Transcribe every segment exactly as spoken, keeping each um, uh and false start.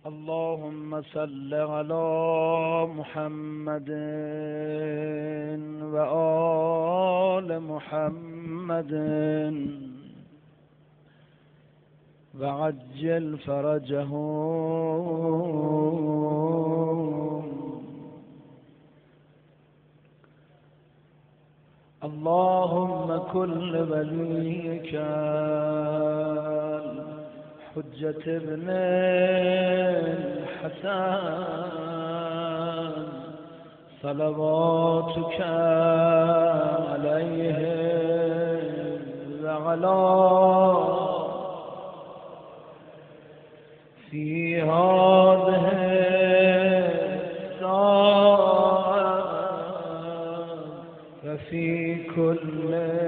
اللهم صل على محمد وآل محمد وعجل فرجهم. اللهم كل وليك حجة ابن الحسن صلواتك عليه وعلى في هذه الساعة وفي كل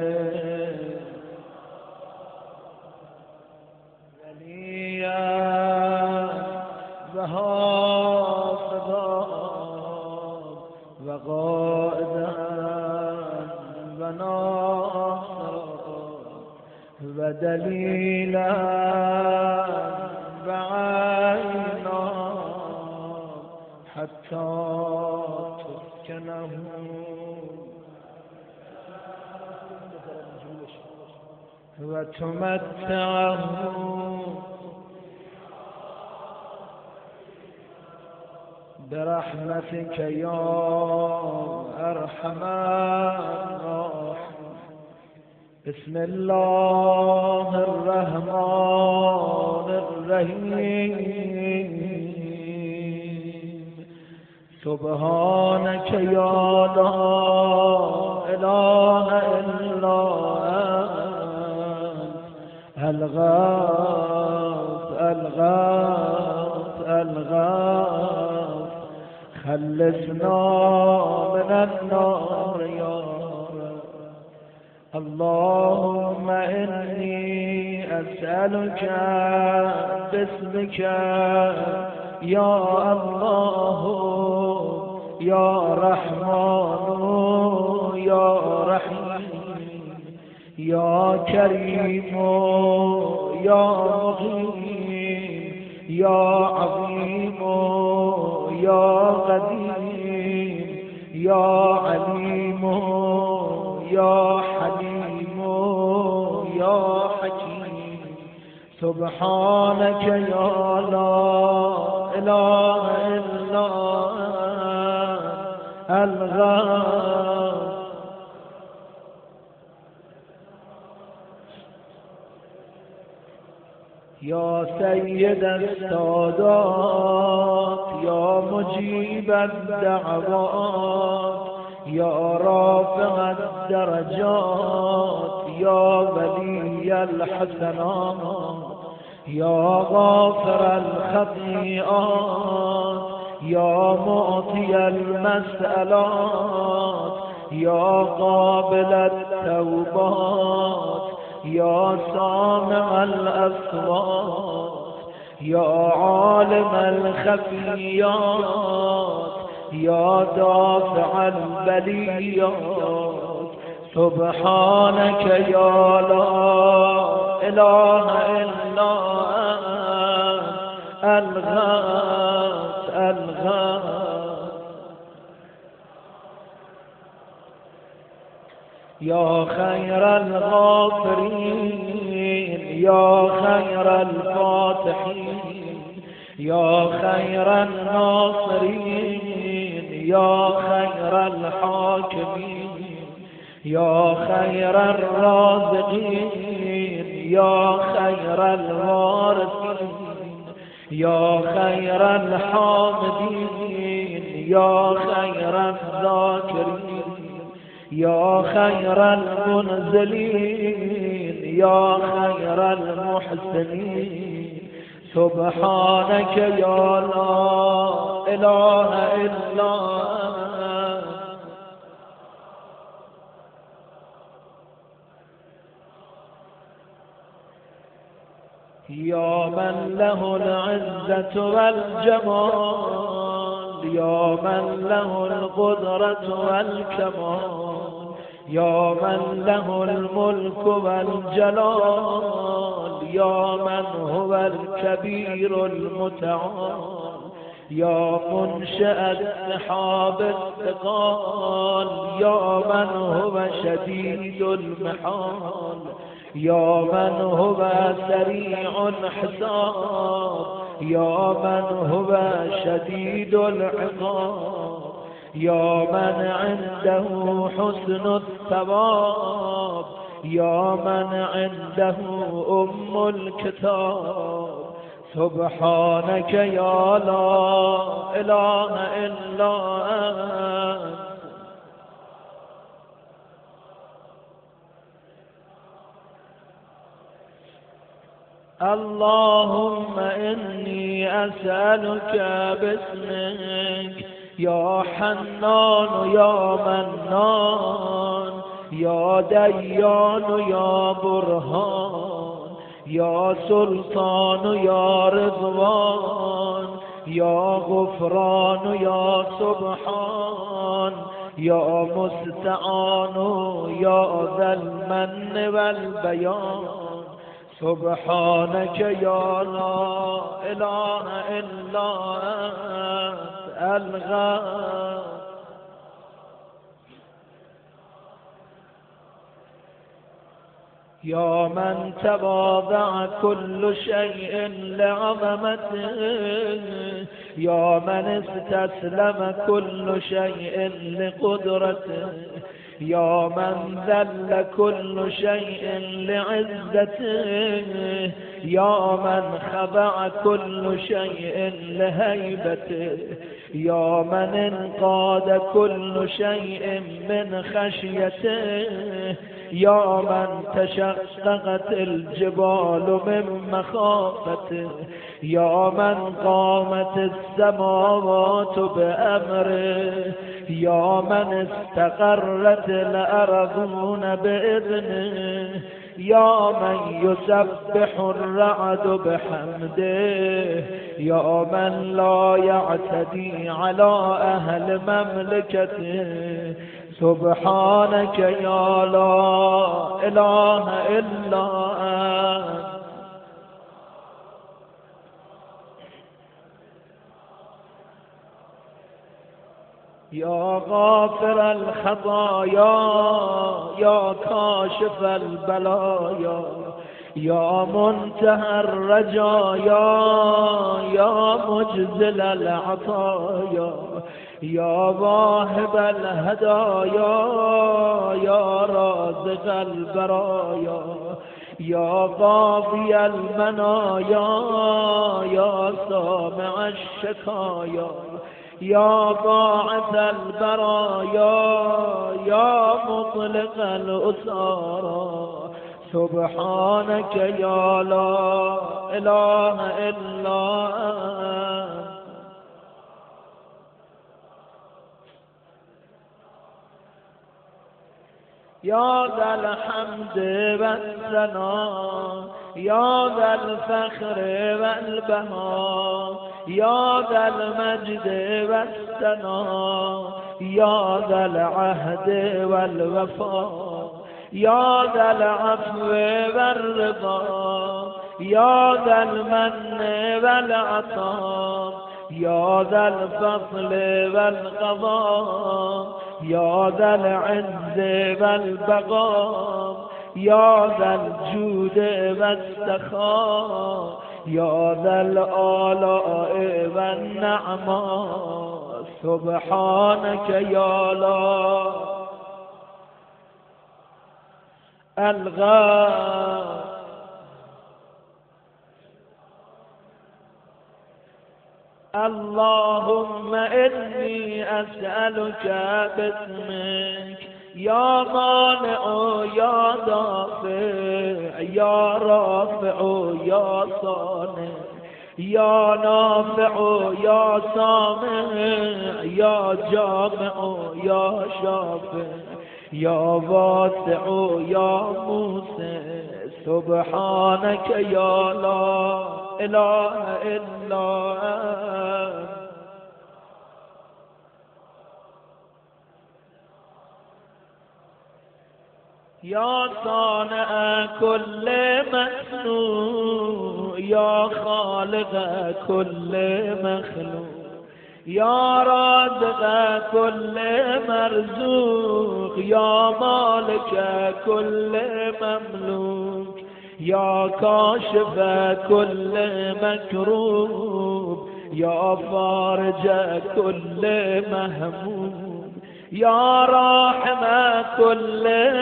وقائدا وناصرا ودليلا وعينا حتى تسكنه وتمتعه برحمتك يا أرحم الراحمين. بسم الله الرحمن الرحيم. سبحانك يا لا إله إلا أنت الغاث الغاث الغاث خلصنا من النار يا رب. اللهم إني أسألك باسمك يا الله يا رحمن يا رحيم يا كريم يا مغيث يا عظيم يا قديم يا عليم يا حليم يا حكيم. سبحانك يا لا إله إلا أنت الغاث يا سيد السادات يا مجيب الدعوات يا رافع الدرجات يا ولي الحسنات يا غافر الخطيئات يا معطي المسألات يا قابل التوبات يا سامع الأصوات يا عالم الخفيات يا دافع البليات. سبحانك يا لا إله إلا أنت الغاث الغاث يا خير الغافرين يا خير الفاتحين يا خير الناصرين يا خير الحاكمين يا خير الرازقين يا خير الوارثين يا خير الحامدين يا خير الذاكرين يا خير المنزلين يا خير المحسنين. سبحانك يا لا إله إلا أنت يا من له العزة والجمال يا من له القدرة والكمال يا من له الملك والجلال، يا من هو الكبير المتعال، يا منشأ السحاب الثقال، يا من هو شديد المحال، يا من هو سريع الحساب، يا من هو شديد العقاب، يا من عنده حسن الثواب، يا من عنده أم الكتاب. سبحانك يا لا إله إلا أنت. اللهم إني أسألك باسمك يا حنان يا منان، يا ديان يا برهان، يا سلطان يا رضوان، يا غفران يا سبحان، يا مستعان يا ذا المن والبيان. سبحانك يا لا إله إلا أنت الغفور. يا من تواضع كل شيء لعظمته، يا من استسلم كل شيء لقدرته، يا من ذل كل شيء لعزته، يا من خضع كل شيء لهيبته، يا من انقاد كل شيء من خشيته، يا من تشققت الجبال من مخافته، يا من قامت السماوات بأمره، يا من استقرت الأرضون بإذنه، يا من يسبح الرعد بحمده، يا من لا يعتدي على أهل مملكته. سبحانك يا لا إله إلا أنت. يا غافر الخطايا، يا كاشف البلايا، يا منتهى الرجايا، يا مجزل العطايا، يا واهب الهدايا، يا رازق البرايا، يا قاضي المنايا، يا سامع الشكايا، يا باعث البرايا، يا مطلق الأسارى. سبحانك يا لا إله إلا أنت. يا ذا الحمد والثناء، يا ذا الفخر والبهاء، يا ذا المجد والثناء، يا ذا العهد والوفاء، يا ذا العفو والرضا، يا ذا المن والعطاء، يا ذا الفضل والقضاء، يا ذا العز والبقاء، يا ذا الجود والسخاء، يا ذا الآلاء والنعماء. سبحانك يا لا الغفور. اللهم إني أسألك باسمك يا مانع يا دافع، يا رافع يا صانع، يا نافع يا سامع، يا جامع يا شافع، يا واسع يا موسى. سبحانك يا لا إله إلا أنت. يا صانع كل مصنوع يا خالق كل مخلوق يا رازق كل مرزوق يا مالك كل مملوك يا كاشف كل مكروب يا فارج كل مهموم يا راحم كل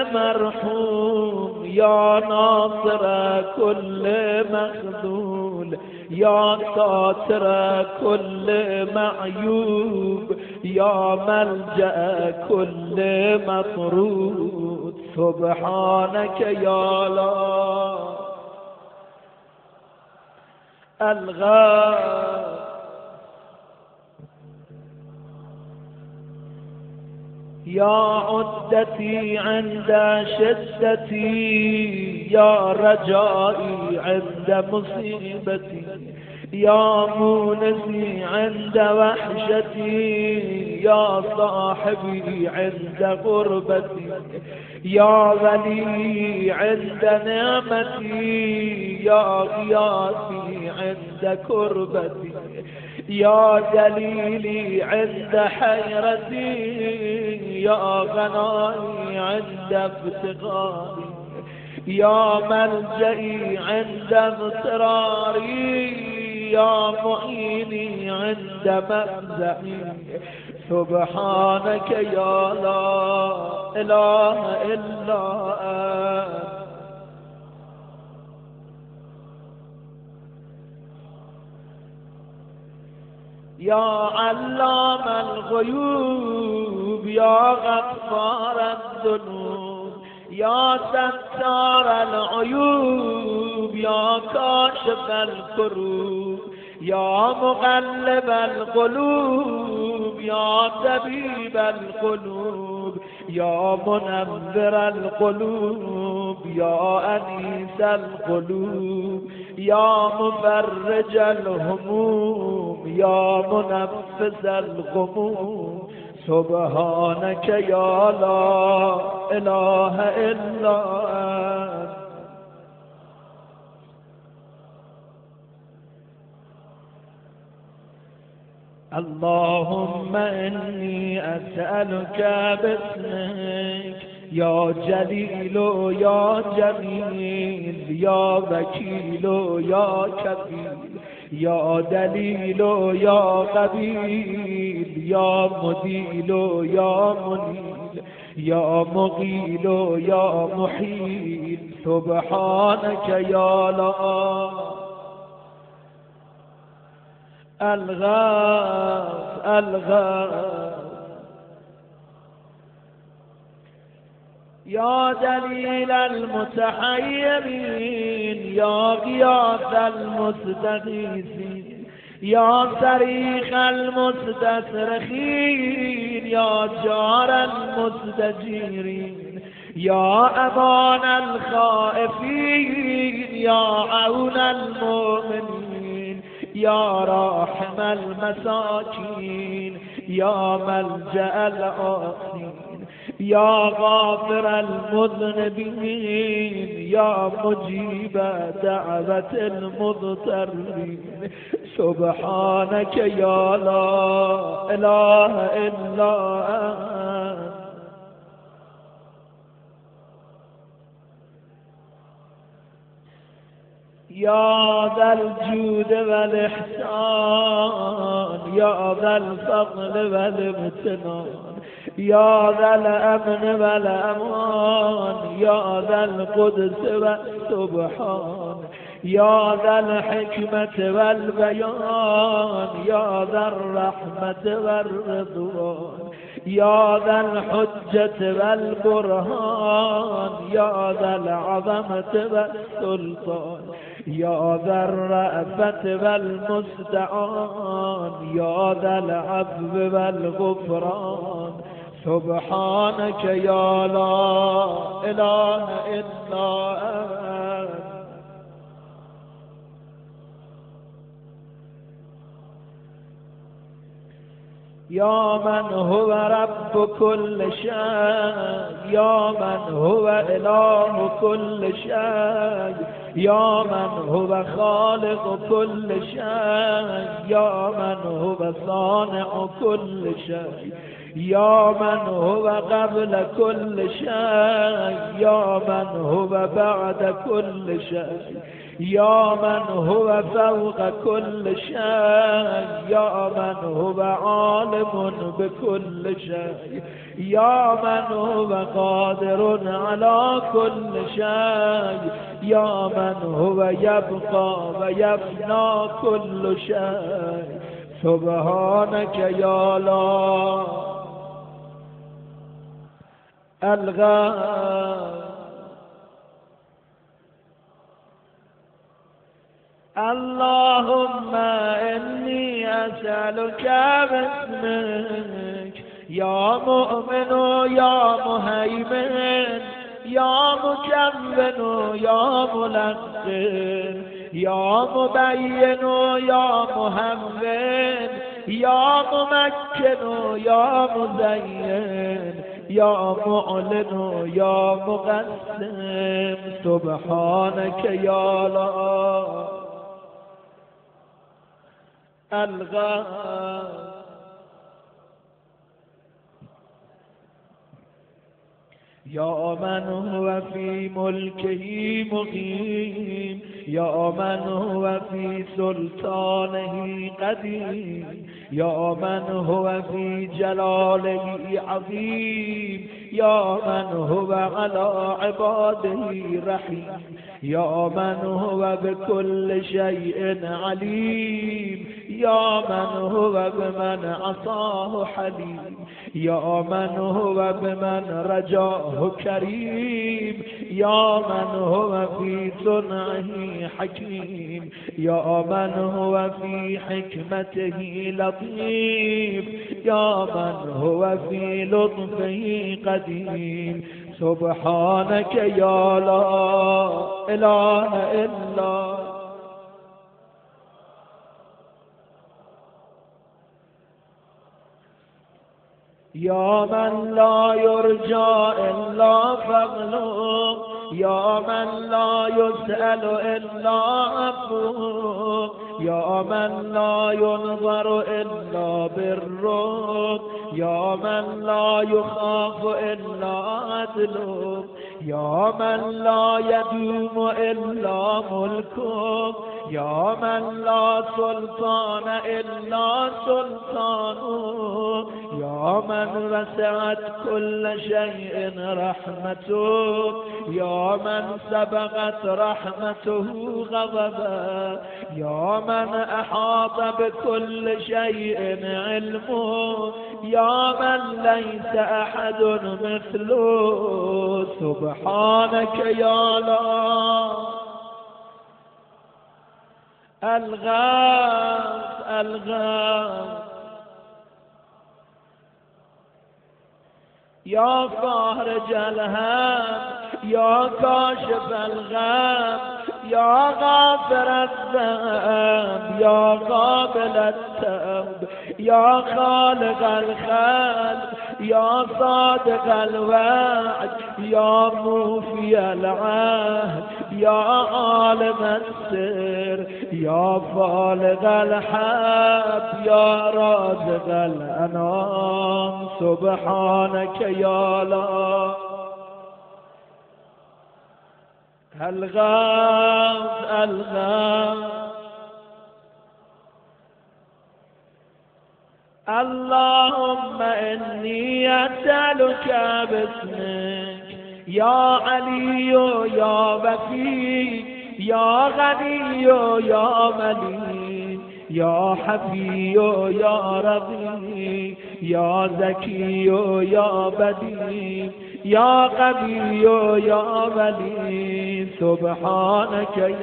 مرحوم يا ناصر كل مخذول يا ساتر كل معيوب يا ملجأ كل مطرود سبحانك يا لا الغاب يا عدتي عند شدتي يا رجائي عند مصيبتي يا مونسي عند وحشتي يا صاحبي عند غربتي يا ولي عند نعمتي يا غياثي عند كربتي يا دليلي عند حيرتي يا غنائي عند افتقاري يا ملجئي عند اضطراري يا معيني عند مفزعي سبحانك يا لا إله إلا أنت يا علام الغيوب يا غفار الذنوب يا ستار العيوب يا كاشف الكروب يا مقلب القلوب يا طبيب القلوب يا منذر القلوب يا أنيس القلوب يا مفرج الهموم يا منفس الغموم سبحانك يا لا إله إلا أنت اللهم إني أسألك باسمك يا جليل يا جميل يا وكيل يا كفيل يا دليل يا قبيل يا مديل يا منيل يا مغيل يا محيل سبحانك يا لا الغاث الغاث يا دليل المتحيرين يا غياث المستغيثين يا صريخ المستصرخين يا جار المستجيرين يا أمان الخائفين يا عون المؤمنين يا راحم المساكين يا ملجأ الآسين يا غافر المذنبين يا مجيب دعوة المضطرين سبحانك يا لا إله إلا أنت يا ذا الجود والإحسان يا ذا الفضل والامتنان يا ذا الأمن والأمان يا ذا القدس والسبحان يا ذا الحكمة والبيان يا ذا الرحمة والرضوان يا ذا الحجة والبرهان يا ذا العظمة والسلطان يا ذا الرأفة والمستعان يا ذا العفو والغفران سبحانك يا لا إله إلا أنت يا من هو رب كل شيء، يا من هو إله كل شيء، يا من هو خالق كل شيء، يا من هو صانع كل شيء، يا من هو قبل كل شيء، يا من هو بعد كل شيء، يا من هو فوق كل شيء، يا من هو عالم بكل شيء، يا من هو قادر على كل شيء، يا من هو يبقى ويفنى كل شيء. سبحانك يا لا الغى اللهم إني أسألك باسمك يا مؤمن يا مهيمن يا مكمل يا ملقن يا مبين يا مهون يا ممكن يا مزين يا معلن يا مقسم. سبحانك يا لا الغى يا من هو في ملكه مقيم، يا من هو في سلطانه قديم، يا من هو في جلاله عظيم، يا من هو على عباده رحيم، يا من هو بكل شيء عليم، يا من هو بمن عصاه حليم، يا من هو بمن رجاه كريم، يا من هو في صنعه حكيم، يا من هو في حكمته لطيف، يا من هو في لطفه قديم. سبحانك يا لا إله إلا يا من لا يرجى إلا فضله، يا من لا يسأل إلا عفوه، يا من لا ينظر إلا بره، يا من لا يخاف إلا عدله، يا من لا يدوم إلا ملكه، يا من لا سلطان إلا سلطانه، يا من وسعت كل شيء رحمته، يا من سبقت رحمته غضبا، يا من أحاط بكل شيء علمه، يا من ليس أحد مثله. سبحانك يا لا الغاث الغاث يا فارج الهم يا كاشف الغم يا غافر الذنب يا قابل التوب يا خالق الخلق يا صادق الوعد يا موفي العهد يا عالم السر يا فالق الحب يا رازق الأنام. سبحانك يا لا الغاث الغاث اللهم إني أسألك باسمك يا علي يا وفي يا غني يا مليك يا حفي يا رضي يا زكي يا بديع يا قوي يا ولي. سبحانك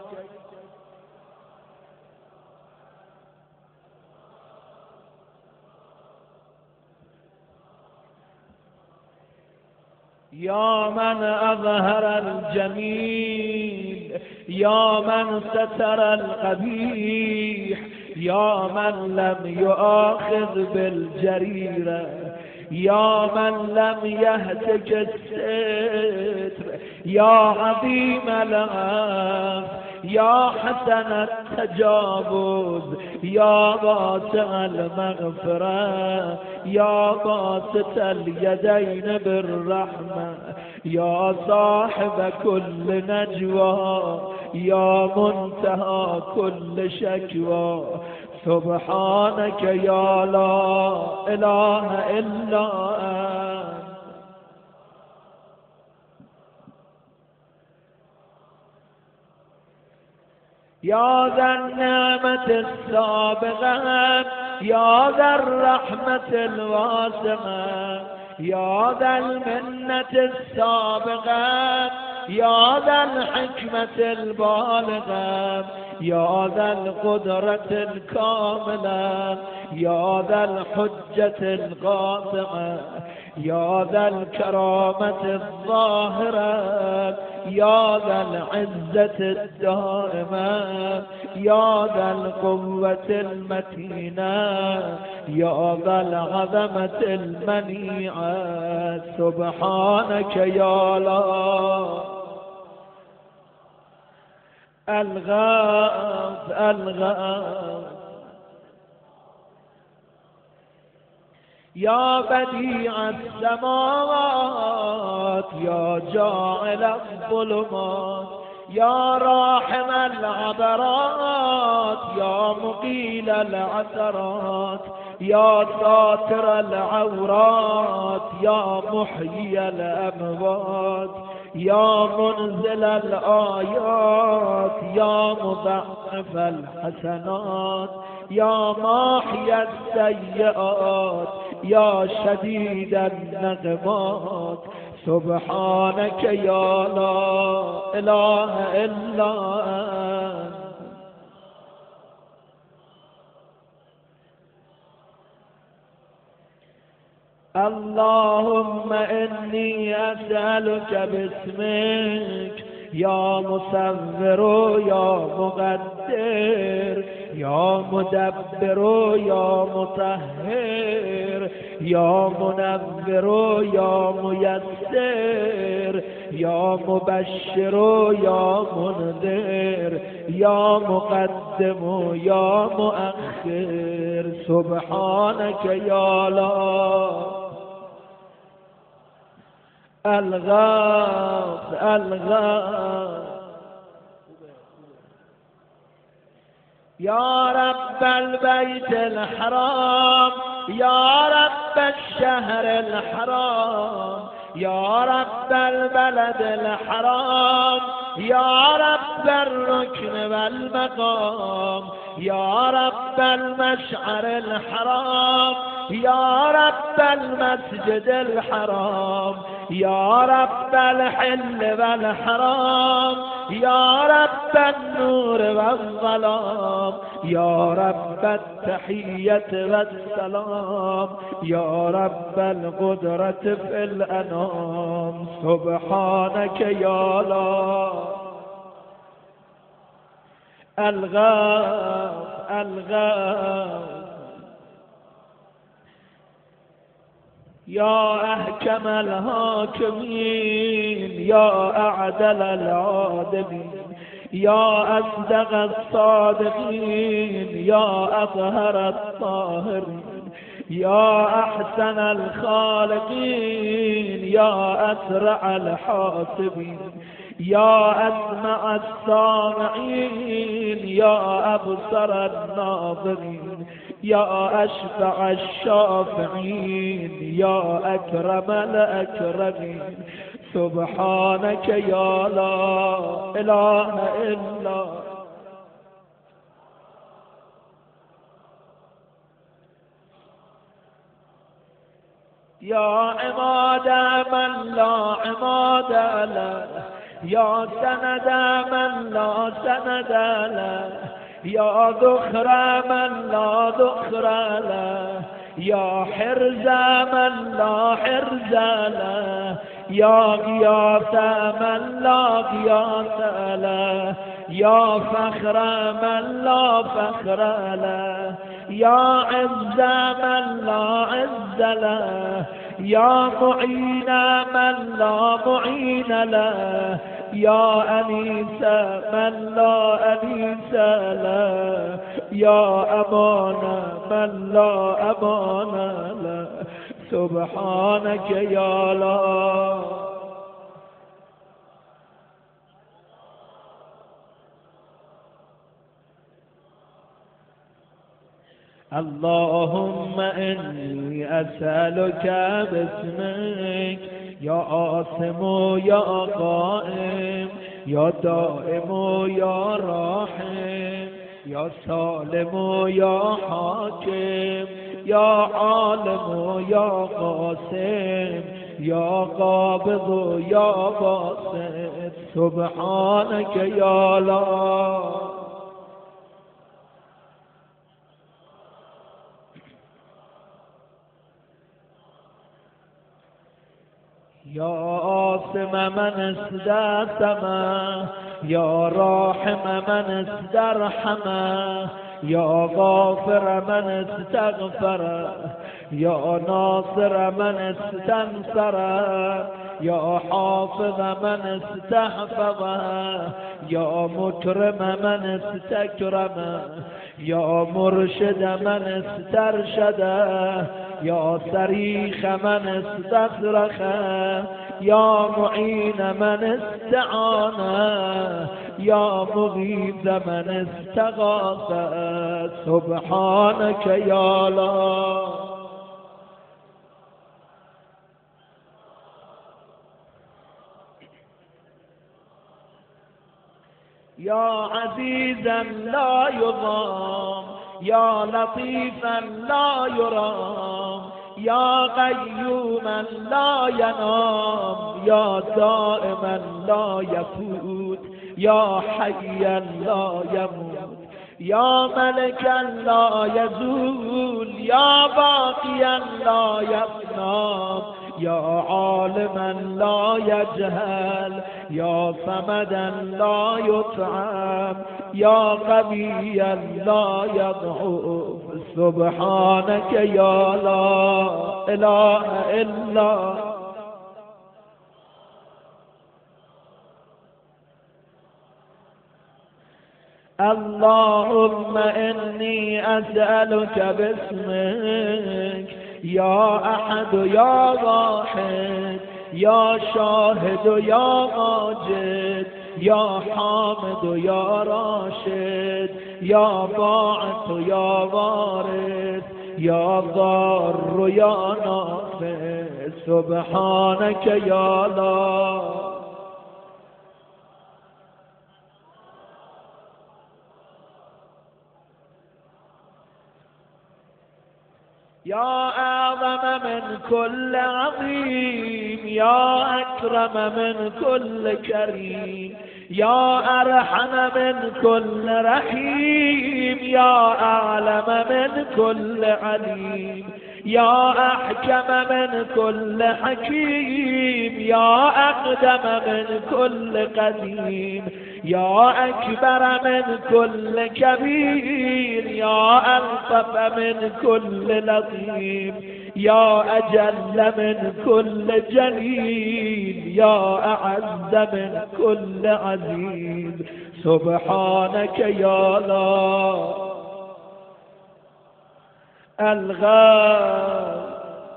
يا من أظهر الجميل يا من ستر القبيح يا من لم يؤاخذ بالجريرة، يا من لم يهتك الستر، يا عظيم العفو، يا حسن التجاوز، يا واسع المغفرة، يا باسط اليدين بالرحمة، يا صاحب كل نجوى، يا منتهى كل شكوى. سبحانك يا لا إله إلا أنت. يا ذا النعمة السابقة، يا ذا الرحمة الواسعة، يا ذا المنة السابقة، يا ذا الحكمة البالغة، يا ذا القدرة الكاملة، يا ذا الحجة القاطعة، يا ذا الكرامة الظاهرة، يا ذا العزة الدائمة، يا ذا القوة المتينة، يا ذا العظمة المنيعة. سبحانك يا لا الغاث الغاث، يا بديع السماوات، يا جاعل الظلمات، يا راحم العبرات، يا مقيل العثرات، يا ساتر العورات، يا محيي الأموات، يا منزل الآيات، يا مضاعف الحسنات، يا ماحي السيئات، يا شديد النغمات. سبحانك يا لا إله إلا أنت. اللهم إني أسألك باسمك يا مصور يا مقدر يا مدبر يا مطهر يا منور يا ميسر يا مبشر يا منذر يا مقدم يا مؤخر. سبحانك يا لا الغاث الغاث. يا رب البيت الحرام، يا رب الشهر الحرام، يا رب البلد الحرام، يا رب الركن والمقام، يا رب المشعر الحرام، يا رب المسجد الحرام، يا رب الحل والحرام، يا رب النور والظلام، يا رب التحية والسلام، يا رب القدرة في الأنام. سبحانك يا لا الغاث الغاث. يا أحكم الحاكمين، يا أعدل العادلين، يا أصدق الصادقين، يا أطهر الطاهرين، يا أحسن الخالقين، يا أسرع الحاسبين، يا أسمع السامعين، يا أبصر الناظرين، يا أشفع الشافعين، يا أكرم الأكرمين. سبحانك يا لا إله إلا يا عماد من لا عماد له، يا سند من لا سند له، يا ذخر من لا ذخر له، يا حرز من لا حرز له، يا غياث من لا غياث له، يا فخر من لا فخر له، يا عز من لا عز له، يا معين من لا معين له، يا أنيس من لا أنيس له، يا أمان من لا أمان له. سبحانك يا الله. اللهم إني أسألك باسمك يا عاصم يا قائم يا دائم يا راحم يا سالم يا حاكم يا عالم يا قاسم يا قابض يا باسط. سبحانك يا الله. يا عاصم من استدسمه، يا راحم من استرحمه، يا غافر من استغفره، يا ناصر من استنصره، يا حافظ من استحفظه، يا مكرم من استكرمه، يا مرشد من استرشده، يا صريخ من استصرخه، يا معين من استعانه، يا مغيث من استغاثه. سبحانك يا الله. يا عزيزا لا يضام، يا لطيفا لا يرام، يا قيوما لا ينام، يا دائما لا يفوت، يا حيا لا يموت، يا ملكا لا يزول، يا باقيا لا يفنى، يا عالما لا يجهل، يا صمدا لا يطعم، يا قويا لا يضعف. سبحانك يا لا إله إلا. اللهم إني أسألك باسمك يا أحد يا واحد يا شاهد يا ماجد يا حامد يا راشد يا باعث يا وارث يا ضار يا نافع. سبحانك يا الله. يا أعظم من كل عظيم، يا أكرم من كل كريم، يا أرحم من كل رحيم، يا أعلم من كل عليم، يا أحكم من كل حكيم، يا أقدم من كل قديم، يا أكبر من كل كبير، يا ألطف من كل لطيف، يا أجل من كل جليل، يا أعز من كل عزيز. سبحانك يا الله. الغاث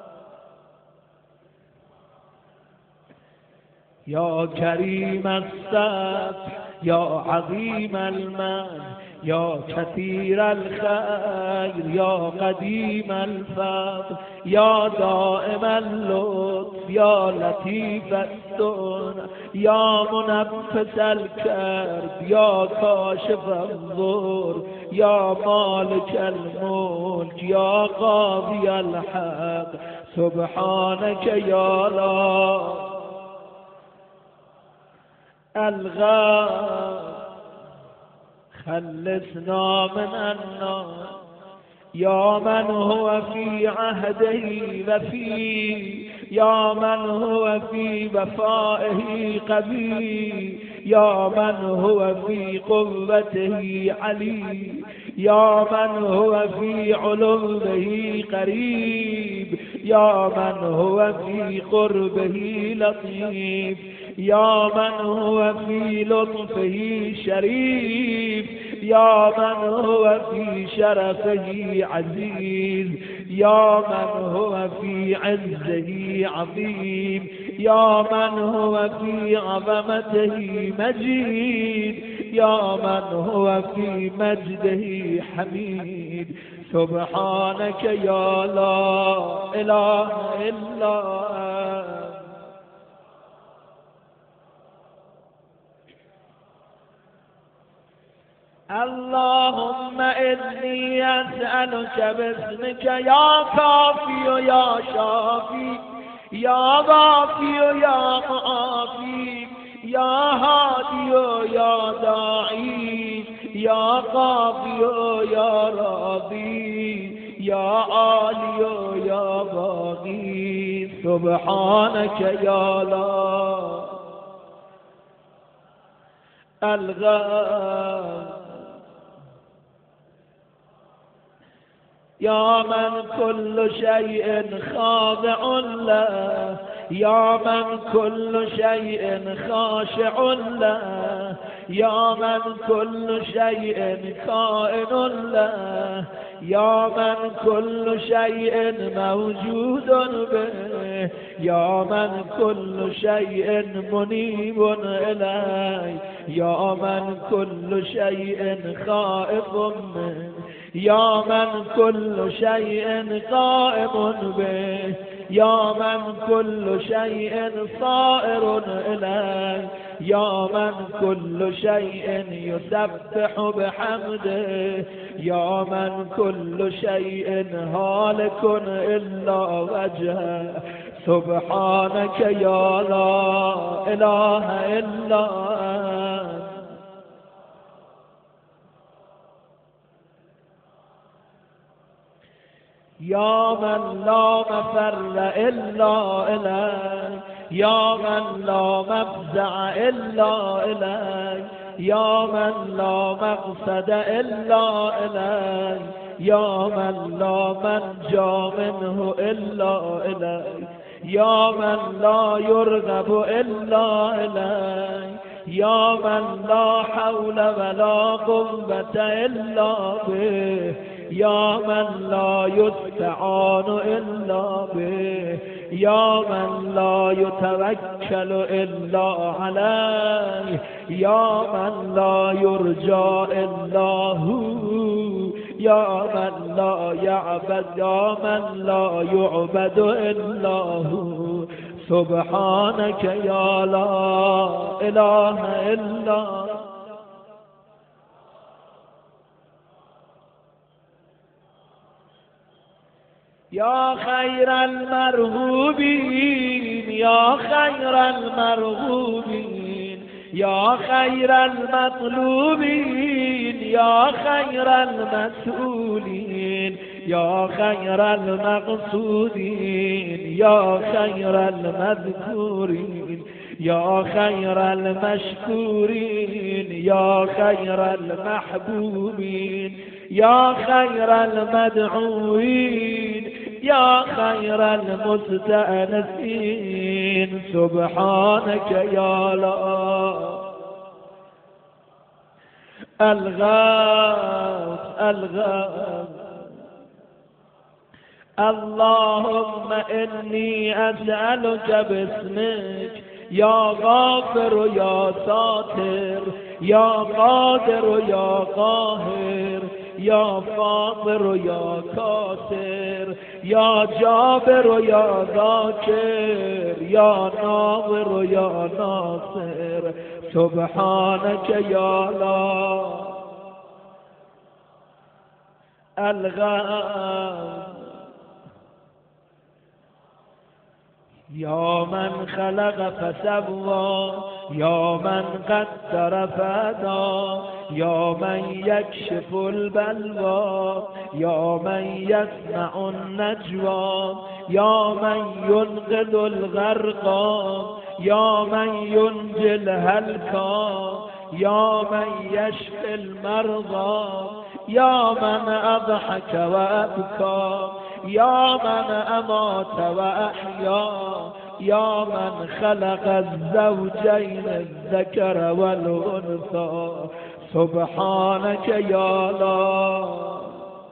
يا كريم السطح، يا عظيم المن، يا كثير الخير، يا قديم الفضل، يا دائم اللطف، يا لطيف السنة، يا منفس الكرب، يا كاشف الضر، يا مالك الملك، يا قاضي الحق. سبحانك يا الله. الغاث خلصنا من النار، يا من هو في عهده وفي يا من هو في وفائه قوي، يا من هو في قوته علي، يا من هو في علوه قريب، يا من هو في قربه لطيف، يا من هو في لطفه شريف، يا من هو في شرفه عزيز، يا من هو في عزه عظيم، يا من هو في عظمته مجيد، يا من هو في مجده حميد. سبحانك يا لا إله إلا أنت. اللهم إني أسألك باسمك يا كافي يا شافي يا غافي يا معافي يا هادي يا داعي يا قاضي يا راضي يا عالي يا باغي. سبحانك يا لا الغاب يا من كل شيء خاضع له، يا من كل شيء خاشع له، يا من كل شيء كائن له، يا من كل شيء موجود به، يا من كل شيء منيب إليه، يا من كل شيء خائف منه، يا من كل شيء قائم به، يا من كل شيء صائر إليه، يا من كل شيء يسبح بحمده، يا من كل شيء هالك إلا وجهه. سبحانك يا لا إله إلا أنت. يا من لا مفر إلا إليه، يا من لا مفزع إلا إليه، يا من لا مقصد إلا إليه، يا من لا منجى منه إلا إليه، يا من لا يرغب إلا إليه، يا من لا حول ولا قوة إلا به، يا من لا يستعان إلا به، يا من لا يتوكل إلا عليه، يا من لا يرجى إلا هو، يا من لا يعبد يا من لا يعبد إلا هو. سبحانك يا لا إله إلا أنت. يا خير المرغوبين، يا خير المرغوبين، يا خير المطلوبين، يا خير المسؤولين، يا خير المقصودين، يا خير المذكورين، يا خير المشكورين، يا خير المحبوبين، يا خير المدعوين، يا خير المستأنسين. سبحانك يا لا الغاث الغاث. اللهم إني أسألك باسمك يا غافر يا ساتر، يا قادر يا قاهر، يا فاطر يا كاسر، يا جابر يا ذاكر، يا ناظر يا ناصر. سبحانك يا لا الغاث. يا من خلق فسوى، يا من قدر فهدى، یا من یکشف البلوا یا من یسمع النجوا یا من ینقذ الغرقا یا من ینجی الهلکا یا من یشفی المرضى یا من اضحک و ابکا یا من امات و احیا یا من خلق الزوجین الذکر والانثى سبحانك یا الله.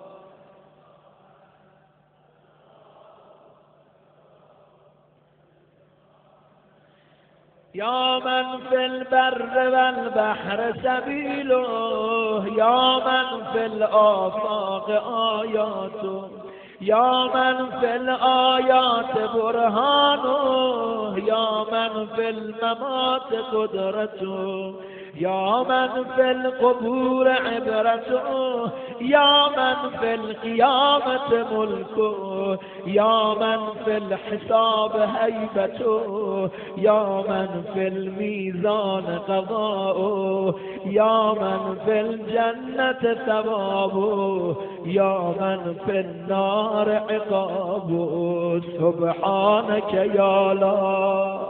یا من فی البر والبحر سبیله یا من فی الآفاق آیاته یا من فی الآیات برهانه یا من فی الممات قدرته یا من فی القبور عبرته یا من فی القیامت ملکه یا من فی الحساب هیبته یا من فی المیزان قضاؤه یا من فی الجنة ثوابه یا من فی النار عقابه سبحانك یا الله.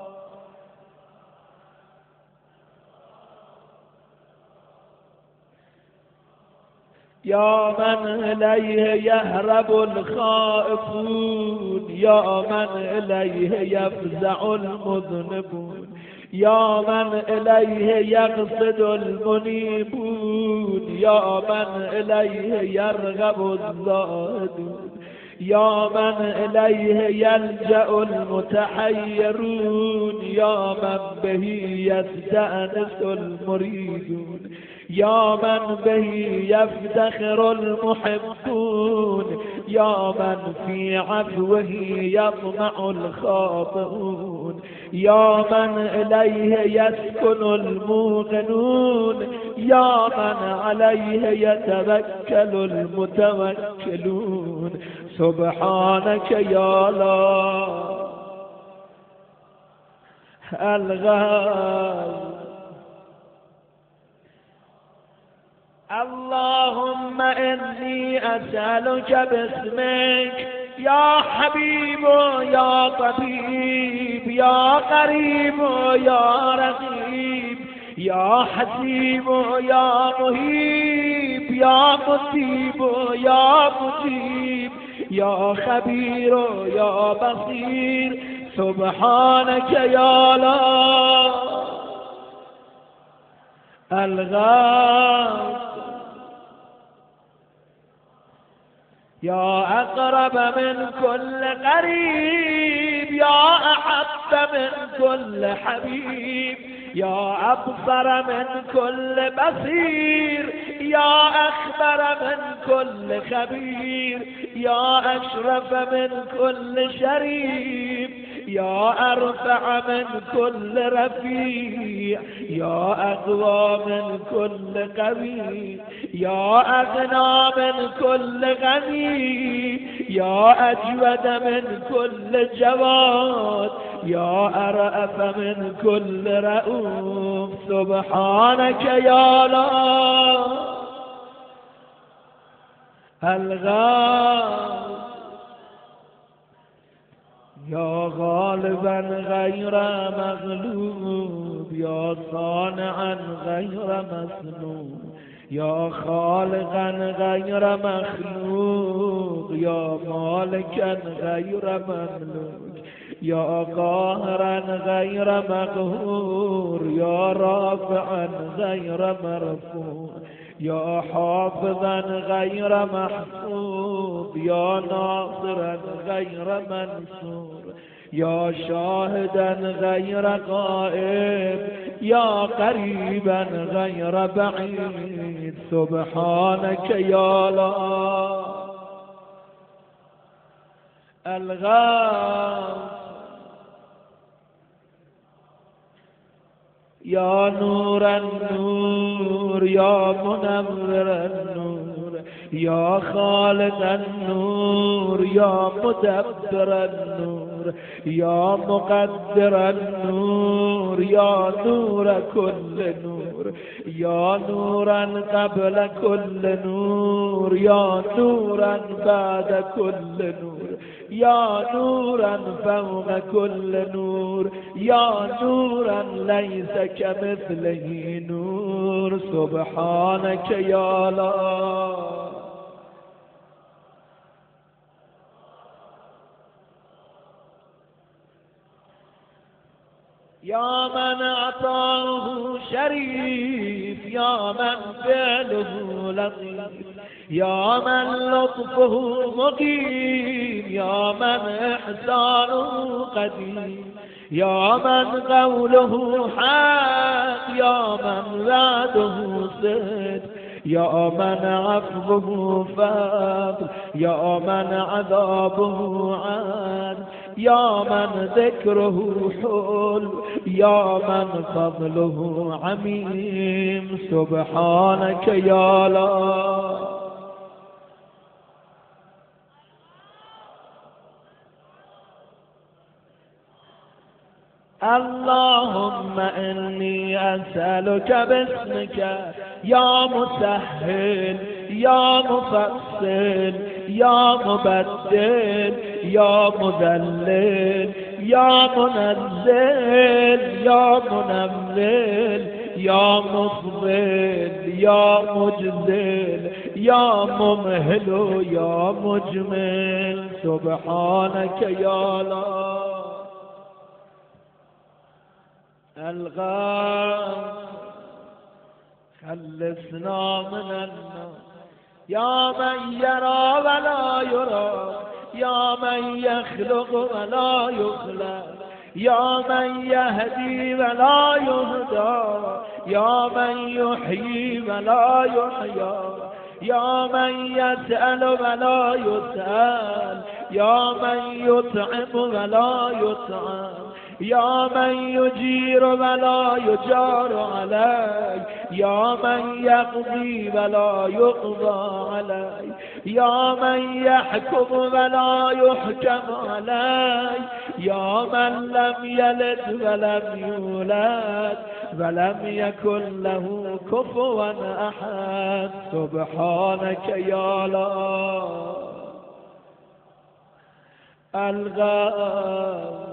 یا من الیه یهرب الخائفون یا من الیه یفزع المذنبون یا من الیه یقصد المنیبون یا من الیه یرغب الزاهدون یا من الیه یلجأ المتحیرون یا من به یستأنس المریدون یا من به یفتخر المحبون یا من فی عفوه یطمع الخاطئون یا من الیه یسکن الموقنون یا من علیه یتوکل المتوکلون سبحانك یا الله. الغاز اللهم إني أسألك باسمك يا حبيب يا طبيب يا قريب يا رقيب يا حسيب يا مهيب يا مصيب يا مجيب يا خبير يا بصير سبحانك يا الله. الغاث يا أقرب من كل قريب يا أحب من كل حبيب يا أبصر من كل بصير يا أخبر من كل خبير يا أشرف من كل شريف يا أرفع من كل رفيع يا أقوى من كل قوي يا أغنى من كل غني يا أجود من كل جواد يا أرأف من كل رؤوف سبحانك يا الله. الغاث يا غالبا غير مغلوب يا صانعا غير مسلوب يا خالقا غير مخلوق يا مالكا غير مملوك يا قاهرا غير مقهور يا رافعا غير مرفوع يا حافظا غير محفوظ يا ناصرا غير منصور يا شاهدا غير غائب يا قريبا غير بعيد سبحانك يا الله. الغاث يا نور النور يا منور النور يا خالق النور يا مدبر النور يا مقدر النور نور يا نور كل نور يا نورا قبل كل نور يا نورا بعد كل نور يا نورا فوق كل نور يا نورا ليس كمثله نور سبحانك يا الله. يا من عطاه شريف يا من فعله لطيف يا من لطفه مقيم يا من إحسانه قديم يا من قوله حق يا من وعده صدق يا من عفوه فضل يا من عذابه عدل يا من ذكره حل يا من فضله عميم سبحانك يا الله. اللهم إني أسألك باسمك يا مسهل يا مفصل يا مبدل يا مذلل يا منزل يا منمل يا مفضل يا مجزل يا ممهل يا مجمل سبحانك يا الله. الغاث خلصنا من النار يا من يرى ولا يرى يا من يخلق ولا يخلق يا من يهدي ولا يهدى يا من يحيي ولا يحيى يا من يسأل ولا يسأل يا من يطعم ولا يطعم يا من يجير ولا يجار عليه يا من يقضي ولا يقضى عليه يا من يحكم ولا يحكم عليه يا من لم يلد ولم يولد ولم يكن له كفوا أحد سبحانك يا الله. الغاث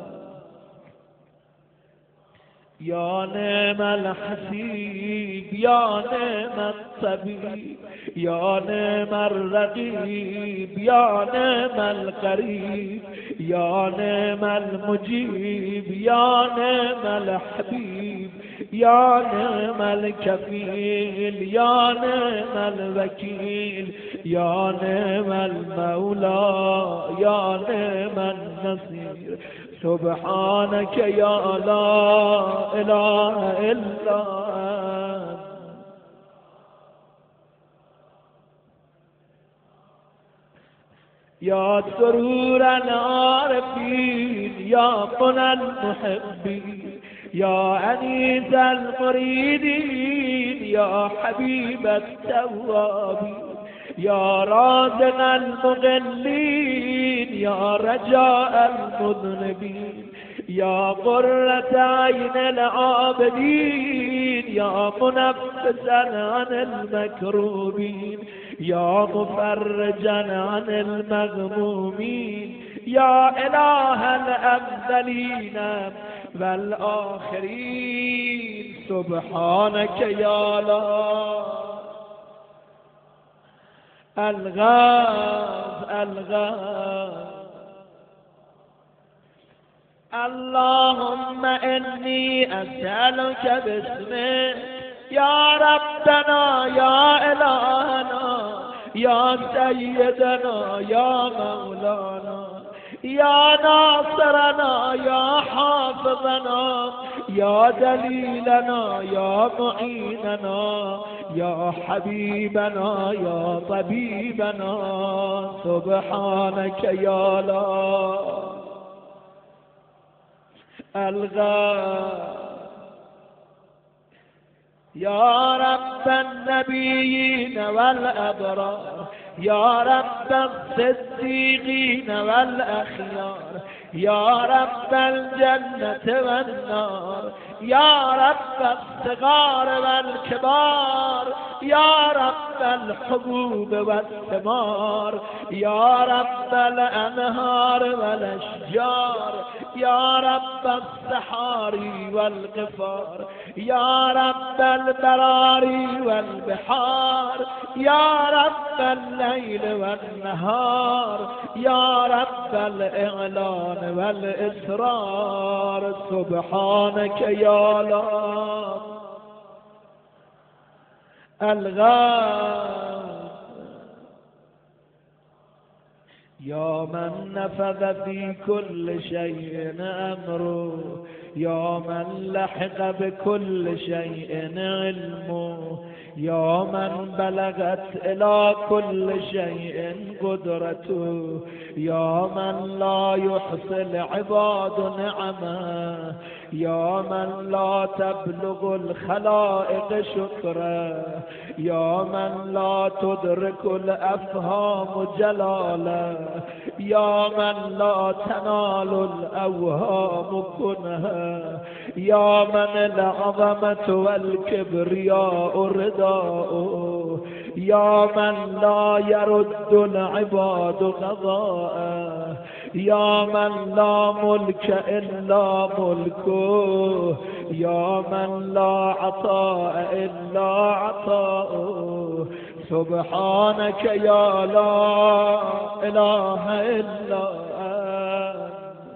يا نعم الحسيب يا نعم الطبيب يا نعم الرقيب يا نعم القريب يا نعم المجيب يا نعم الحبيب يا نعم الكفيل يا نعم الوكيل يا نعم المولى يا نعم النصير سبحانك يا لا إله إلا أنت. يا سرور العارفين يا منى المحبين يا أنيس المريدين يا حبيب التوابين يا رازق المغلين يا رجاء المذنبين يا قرة عين العابدين يا منفسا عن المكروبين يا مفرجا عن المغمومين يا إله الأولين والآخرين سبحانك يا الله. الغاث الغاث اللهم إني أسألك باسمك يا ربنا يا إلهنا يا سيدنا يا مولانا يا ناصرنا يا حافظنا يا دليلنا يا معيننا يا حبيبنا يا طبيبنا سبحانك يا الله. الغاث يا رب النبيين والأبرار، يا رب الصديقين والأخيار، يا رب الجنة والنار، يا رب الصغار والكبار، يا رب الحبوب والثمار، يا رب الأنهار والأشجار، يا رب الصحاري والغفار، يا رب البراري والبحار، يا رب الليل والنهار، يا رب الإعلان والإسرار. سبحانك يا الله الغاب، يا من نفذ في كل شيء أمره، يا من لحق بكل شيء علمه، يا من بلغت إلى كل شيء قدرته، يا من لا يحصي العباد نعمه، يا من لا تبلغ الخلائق شكره، يا من لا تدرك الأفهام جلاله، يا من لا تنال الأوهام كنها، يا من العظمة والكبرياء رداؤه، يا من لا يرد العباد قضاءه، يا من لا ملك إلا ملكه، يا من لا عطاء إلا عطاؤه. سبحانك يا لا إله إلا أنت.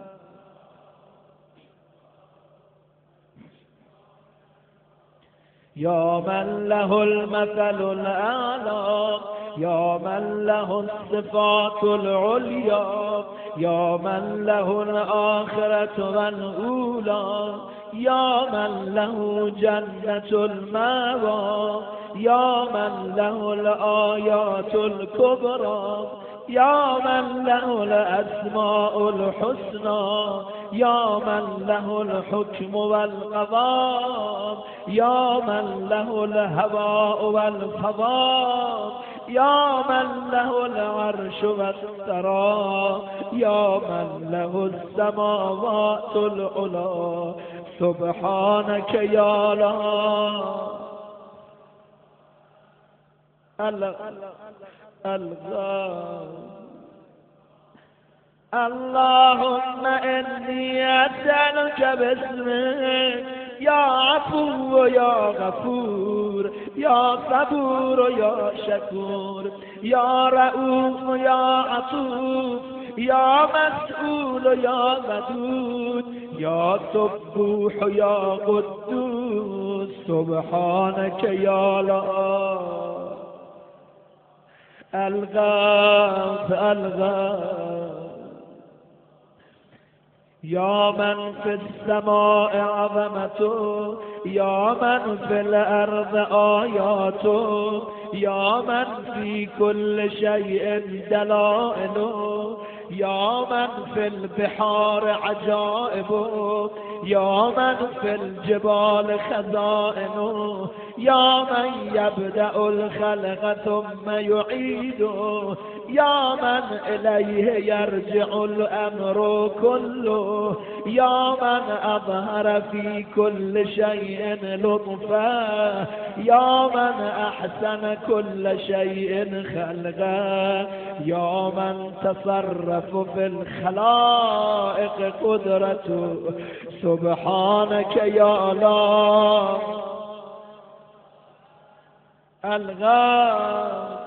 يا من له المثل الأعلى، يا من له الصفات العليا، يا من له الآخرة والأولى، يا من له جنة المأوى، يا من له الآيات الكبرى، يا من له الأسماء الحسنى، يا من له الحكم والقضاء، يا من له الهواء والفضاء، يا من له العرش والثرى، يا من له السماوات العلى. سبحانك يا الله الغاب. اللهم إني أسألك باسمك يا عفو يا غفور، يا صبور يا شكور، يا رؤوف يا عطوف، يا مسؤول يا ودود، يا سبوح يا قدوس. سبحانك يا الله الغاث الغاث. يا من في السماء عظمته، يا من في الأرض آياته، يا من في كل شيء دلائله، يا من في البحار عجائبه، يا من في الجبال خزائنه، يا من يبدأ الخلق ثم يعيده، يا من إليه يرجع الأمر كله، يا من أظهر في كل شيء لطفا، يا من أحسن كل شيء خلقا، يا من تصرف في الخلائق قدرته. سبحانك يا الله الغاث.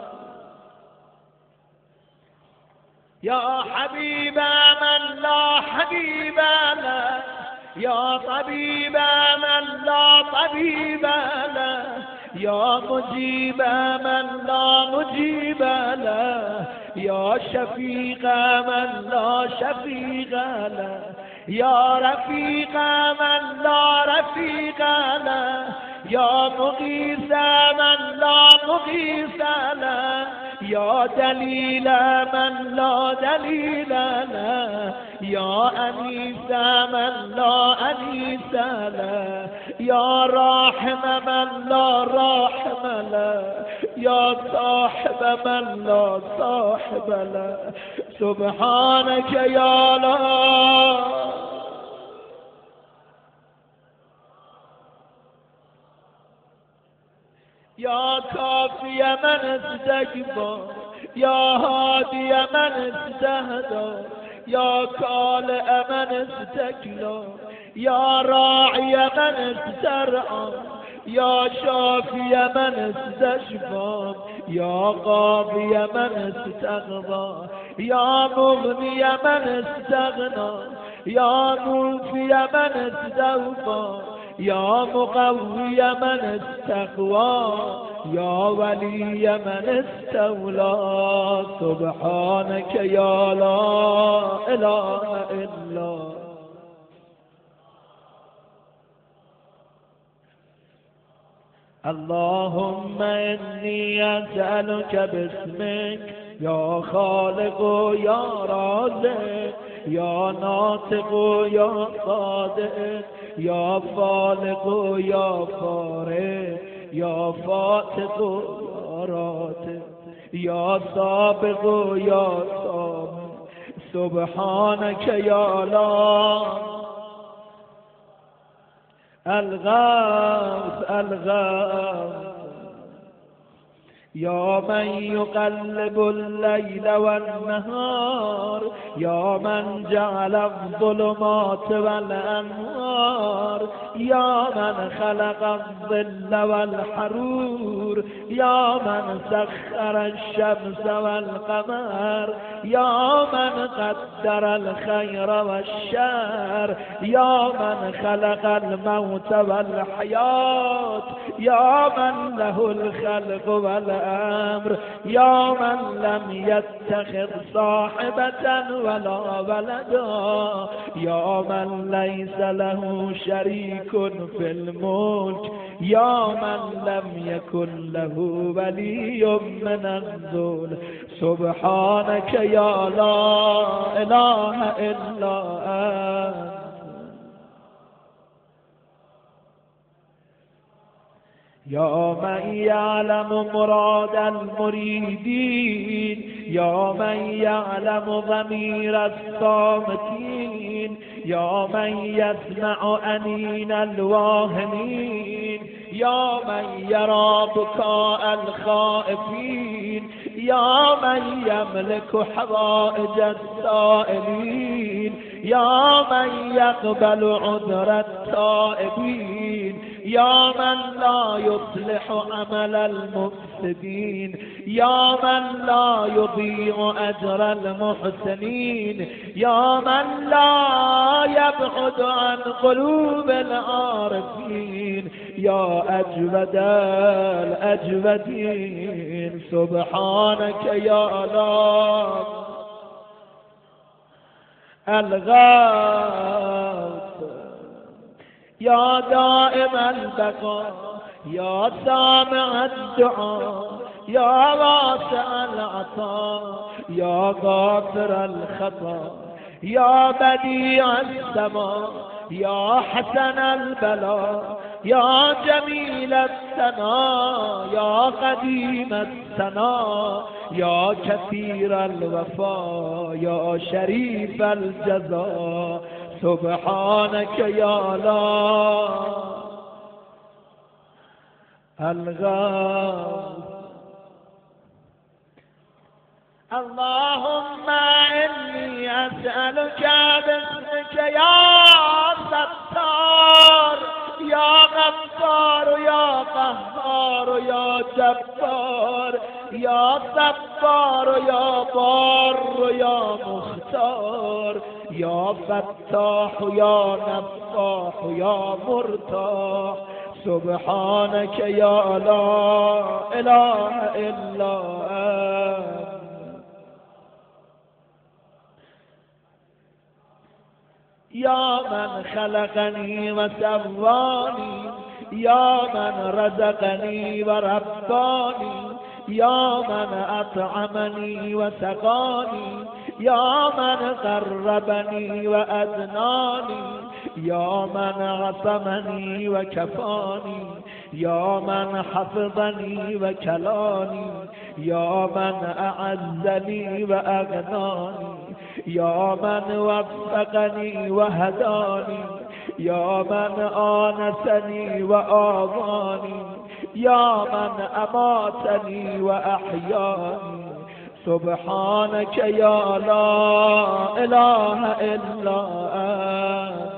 يا حبيب من لا حبيب له، يا طبيب من لا طبيب له، يا مجيب من لا مجيب له، يا شفيق من لا شفيق له، يا رفيق من لا رفيق له، يا مغيث من لا مغيث له، يا دليل من لا دليل له، يا أنيس من لا أنيس له، يا راحم من لا راحم له، يا صاحب من لا صاحب له. سبحانك يا الله. يا كافي من استكبر، يا هادي من استهدى، يا كالئ من استكلى، يا راعي من استرعى، يا شافي من استشفى، يا قاضي من استغضى، يا مغني من استغنى، يا موفي من استوفى، يا مقوي من استقوى، يا ولي من استولى. سبحانك يا لا إله إلا. اللهم إني أسألك باسمك يا خالق يا رازق، يا ناطق يا صادق، يا فالق يا فارق، يا فاتق يا راتق، يا سابق يا سابق. سبحانك يا لا الغوث الغوث، يا من يقلب الليل والنهار، يا من جعل الظلمات والأنوار، يا من خلق الظل والحرور، يا من سخر الشمس والقمر، يا من قدر الخير والشر، يا من خلق الموت والحياة، يا من له الخلق والأمر، يا من لم يتخذ صاحبة ولا ولدا، يا من ليس له شريك في الملك، يا من لم يكن له ولي من الذل. سبحانك يا لا إله إلا أنت. يا من يعلم مراد المريدين، يا من يعلم ضمير الصامتين، يا من يسمع أنين الواهمين، يا من يرى بكاء الخائفين، يا من يملك حوائج السائلين، يا من يقبل عذر التائبين، يا من لا يصلح عمل المفسدين، يا من لا يضيع أجر المحسنين، يا من لا يبعد عن قلوب العارفين، يا أجود الأجودين. سبحانك يا الله الغوث، يا دائم البقاء، يا سامع الدعاء، يا واسع العطاء، يا غافر الخطا، يا بديع السماء، يا حسن البلاء، يا جميل الثناء، يا قديم الثناء، يا كثير الوفاء، يا شريف الجزاء. سبحانك يا لا الغوث. اللهم إني أسألك باسمك يا ستار، يا غفار، يا قهار، يا جبار، يا صبار، يا بار، يا مختار، يا فتاح، يا نفاح، يا مرتاح. سبحانك يا لا إله إلا أنت. يا من خلقني وسواني، يا من رزقني ورباني، يا من أطعمني وسقاني، يا من قربني وأدناني، يا من عصمني وكفاني، يا من حفظني وكلاني، يا من أعزني وأغناني، يا من وفقني وهداني، يا من آنسني وآواني، يا من أماتني وأحياني. سبحانك يا لا إله إلا أنت.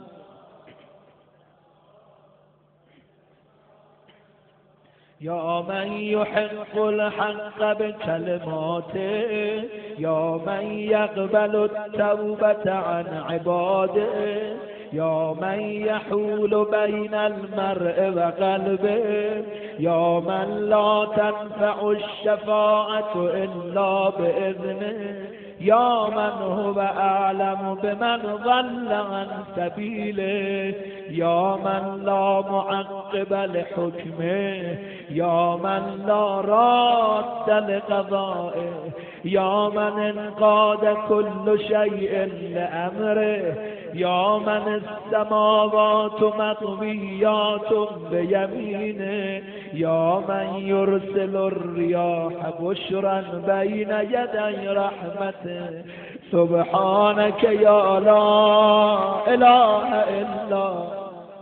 يا من يحق الحق بكلماته، يا من يقبل التوبة عن عباده، يا من يحول بين المرء وقلبه، يا من لا تنفع الشفاعة إلا بإذنه، يا من هو أعلم بمن ضل عن سبيله، يا من لا معقب لحكمه، يا من لا راد لقضائه، يا من انقاد كل شيء لأمره، يا من السماوات مطويات بيمينه، يا من يرسل الرياح بشرا بين يدي رحمته. سبحانك يا لا إله إلا أنت.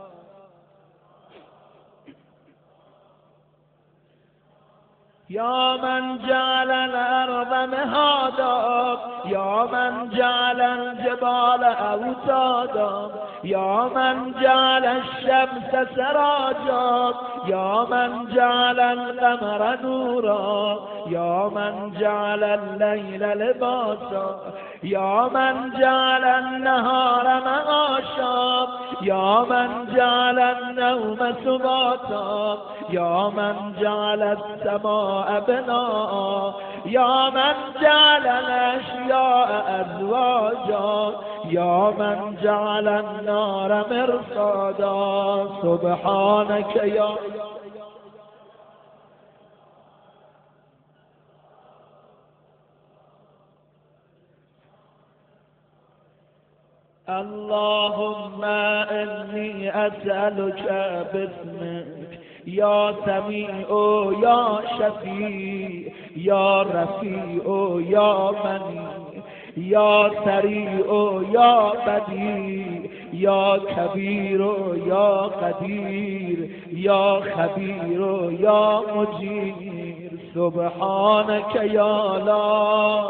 يا من جعل الأرض مهادا، يا من جعل الجبال أوتادا، يا من جعل الشمس سراجا، يا من جعل القمر نورا، يا من جعل الليل لباسا، يا من جعل النهار معاشا، يا من جعل النوم سباتا، يا من جعل السماء بناء، يا من جعل الأشياء أزواجا، يا من جعل النار مرصادا. سبحانك يا اللهم إني أسألك باسمك يا سميع يا شفيع يا رفيع يا مني يا سريع يا بديع يا كبير يا قدير يا خبير يا مجير. سبحانك يا لا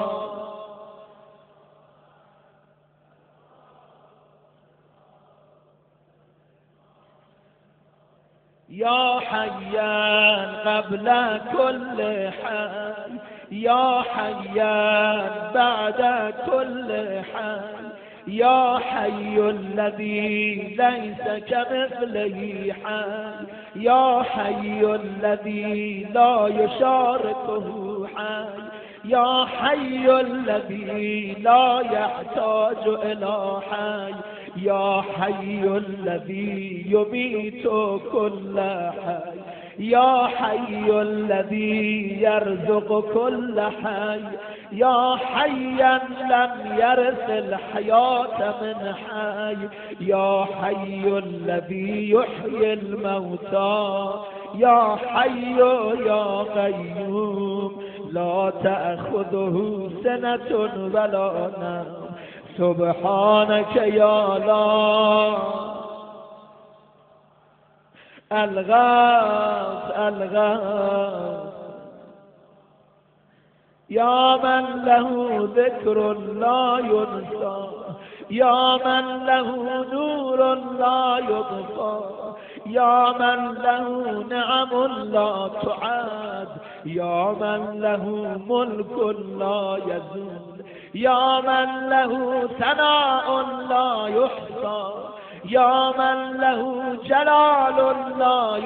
يا حيان قبل كل حال، يا حيان بعد كل حال، يا حي الذي ليس كمثله حال، يا حي الذي لا يشاركه حال، يا حي الذي لا يحتاج إلى حي، يا حي الذي يميت كل حي، يا حي الذي يرزق كل حي، يا حيا لم يرث الحياة من حي، يا حي الذي يحيي الموتى، يا حي يا قيوم لا تأخذه سنة ولا نوم. سبحانك يا لا الغاث الغاث، يا من له ذكر لا ينسى، يا من له نور لا يطفى، يا من له نعم لا تعاد، يا من له ملك لا يزول، يا من له ثناء لا يحصى، يا من له جلال لا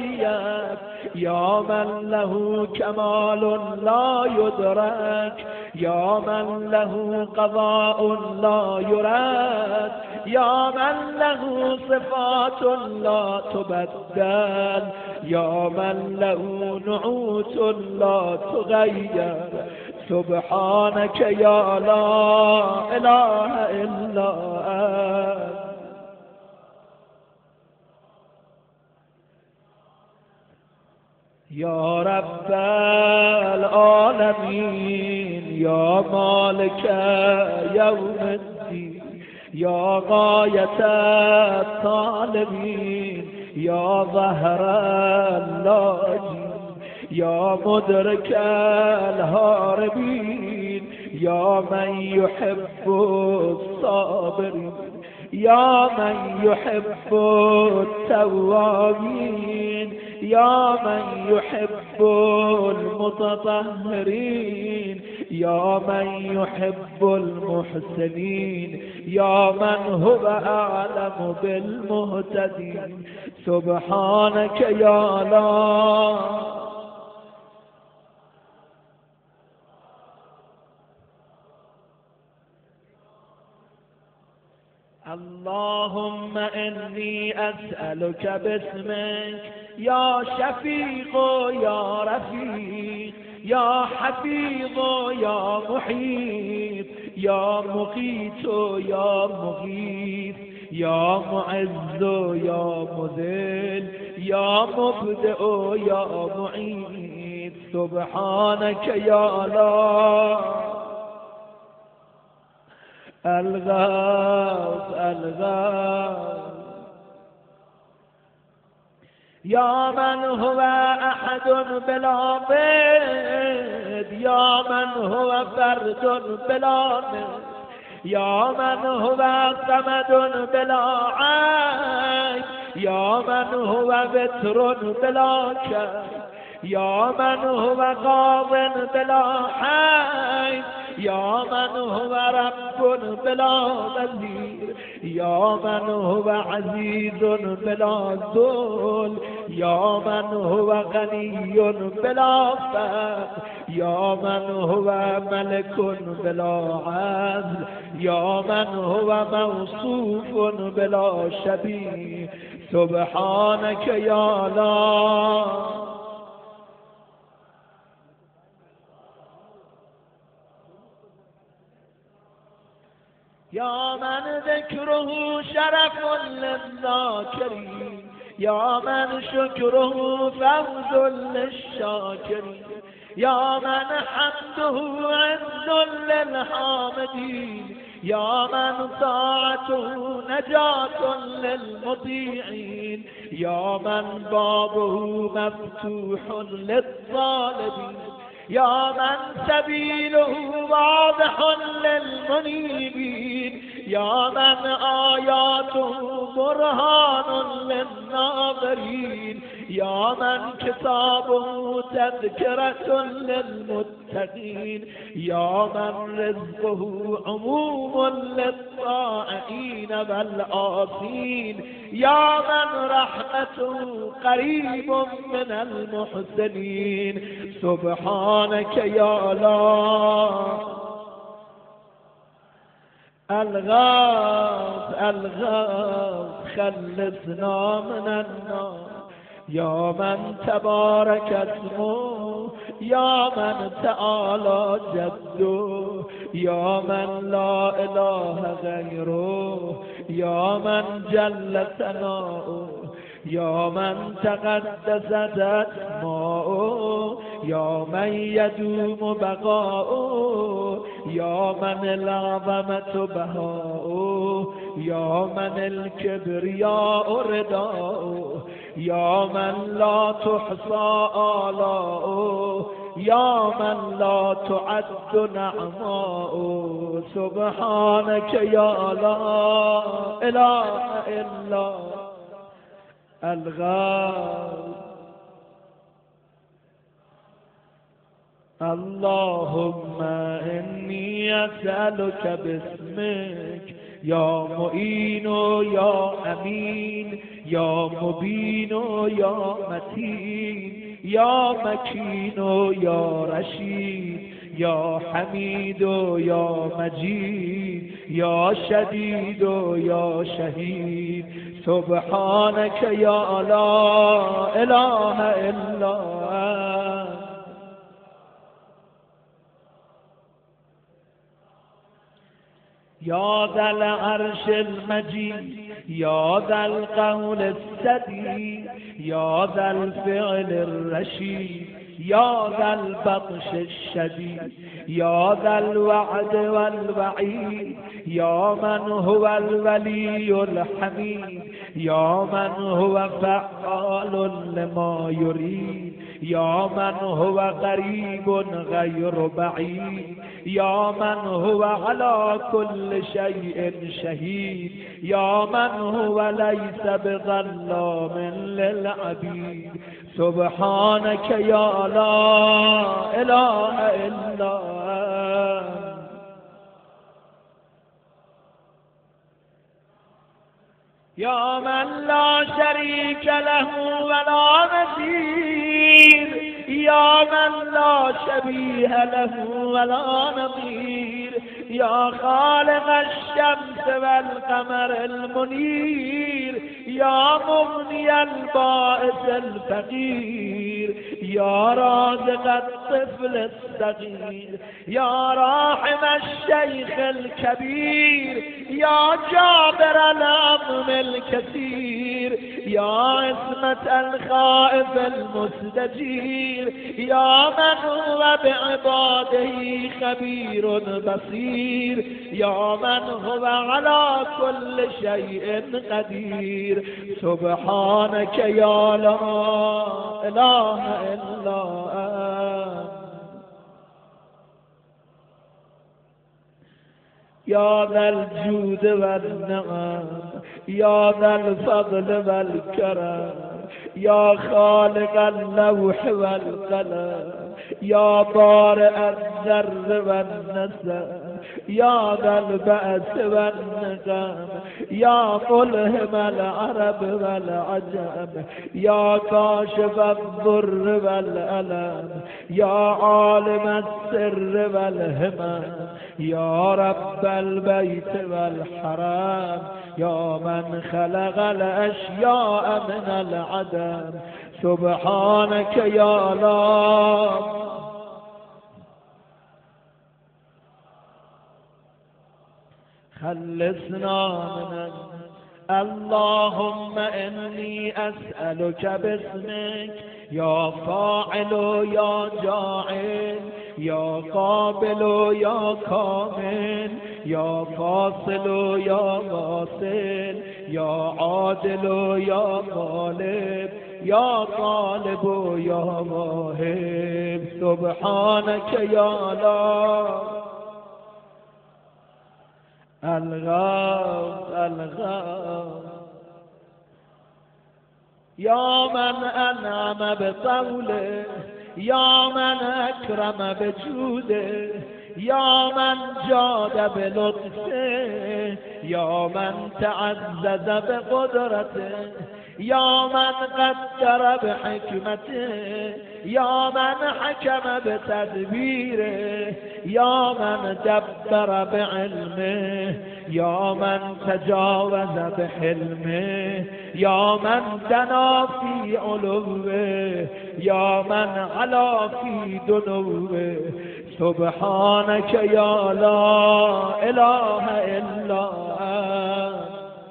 يكيف، يا من له كمال لا يدرك، يا من له قضاء لا يرد، يا من له صفات لا تبدل، يا من له نعوت لا تغير. سبحانك يا لا إله إلا أنت. يا رب العالمين، يا مالك يوم الدين، يا غاية الطالبين، يا ظهر اللاجين، يا مدرك الهاربين، يا من يحب الصابرين، يا من يحب التوابين، يا من يحب المتطهرين، يا من يحب المحسنين، يا من هو أعلم بالمهتدين. سبحانك يا لا اللهم إني أسألك باسمك يا شفيق يا رفيق يا حفيظ يا محيط يا مقيت يا مغيث يا معز يا مذل يا مبدئ يا معيد. سبحانك يا لا الغاث الغاث، يا من هو أحد بلا ضد، يا من هو فرد بلا ند، يا من هو صمد بلا عيب، يا من هو بتر بلا كيف، يا من هو قاض بلا حيف، يا من هو رب بلا نذير، يا من هو عزيز بلا ذل، يا من هو غني بلا فقر، يا من هو ملك بلا عدل، يا من هو موصوف بلا شبيه. سبحانك يا لا يا من ذكره شرف للذاكرين، يا من شكره فوز للشاكرين، يا من حمده عز للحامدين، يا من طاعته نجاة للمطيعين، يا من بابه مفتوح للطالبين، يا من سبيله واضح للمنيبين، يا من آياته برهان للناظرين، يا من كتابه تذكرة للمتقين، يا من رزقه عموم للطائعين والآثين، يا من رحمته قريب من المحسنين. سبحانك يا لا الغاث الغاث، خلصنا من النار، يا من تبارك اسمه، يا من تعالى جده، يا من لا إله غيره، يا من جل ثناؤه، يا من تقدست أسماؤه، يا من يدوم بقاؤه، يا من العظمة بهاؤه، يا من الكبرياء رداؤه، يا من لا تحصى آلاؤه، يا من لا تعد نعماؤه. سبحانك يا لا إله إلا الغاث. اللهم إني أسألك باسمك يا معين يا أمين يا مبين يا متين يا مكين يا رشيد یا حمید و یا مجید یا شدید و یا شهید سبحانك یا لا اله الا انت. یا ذا العرش المجید یا ذا القول السدید یا ذا الفعل الرشید یا ذا البطش الشدید یا ذا الوعد والوعید یا من هو الولی الحمید یا من هو فعال لما یرید یا من هو قریب غیر بعید یا من هو على كل شيء شهید یا من هو ليس بظلام للعبید سبحانك یا لا اله الا انت. یا من لا شریک له ولا نظیر یا من لا شبیه له ولا نظیر یا خالق الشمس والقمر المنیر یا مغنی البائس الفقیر یا رازق الطفل الصغیر یا راحم الشیخ الكبیر یا جابر العظم الكثير یا عصمت الخائف المستجیر یا من هو بعباده خبیر بصیر یا من هو على كل شيء قدیر سبحانك یا لا اله الا انت. یا ذا الجود والنعم یا ذا الفضل والكرم یا خالق اللوح والقلم یا بارئ الذر والنسم یا ذا البأس والنقم یا ملهم العرب والعجم یا کاشف الضر والألم یا عالم السر والهمم یا رب البيت والحرم یا من خلق الاشیاء من العدم سبحانك یا لا خلصنا من اللهم انی اسألك باسمك یا فاعل یا جاعل یا قابل یا کامل یا فاصل یا واصل یا عادل یا غالب یا غالب یا واهب سبحانك یا لا الغوث الغوث یا من انعم بطوله یا من اکرم بجوده یا من جاد بلطفه یا من تعزز بقدرته یا من قدر بحکمته یا من حکم بتدبیره یا من دبر بعلمه یا من تجاوز بحلمه یا من دنا فی علوه یا من علا فی دنوه سبحانك یا لا اله الا انت.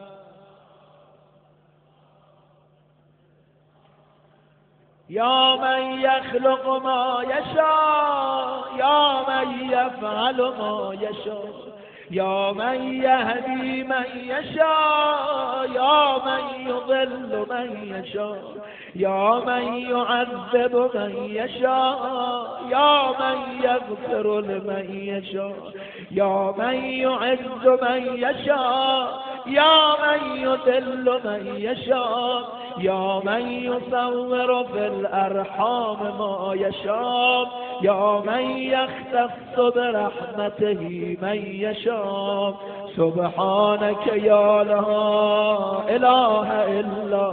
یا من یخلق ما یشاء یا من یفعل ما یشاء یا من یهدی من یشاء یا من یضل من یشاء یا من یعذب من یشاء یا من یغفر لمن یشاء یا من یعز من یشاء یا من یذل من یشاء یا من یصور فی الارحام ما یشاء یا من یختص برحمته من یشاء سبحانك یا لا اله الا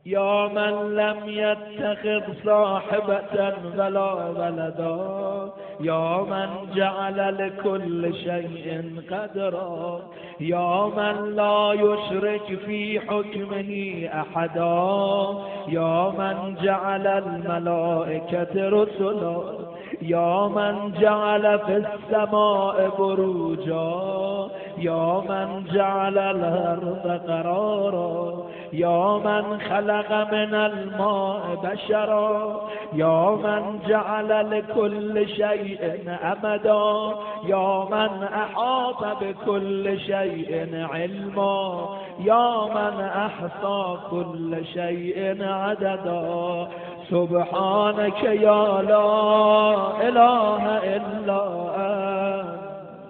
يا من لم يتخذ صاحبة ولا ولدا، يا من جعل لكل شيء قدرا، يا من لا يشرك في حكمه أحدا، يا من جعل الملائكة رسلا، يا من جعل في السماء بروجا، يا من جعل الأرض قرارا، يا من خلق من الماء بشرا، يا من جعل لكل شيء أمدا، يا من أحاط بكل شيء علما، يا من أحصى كل شيء عددا. سبحانك يا لا إله إلا أنت.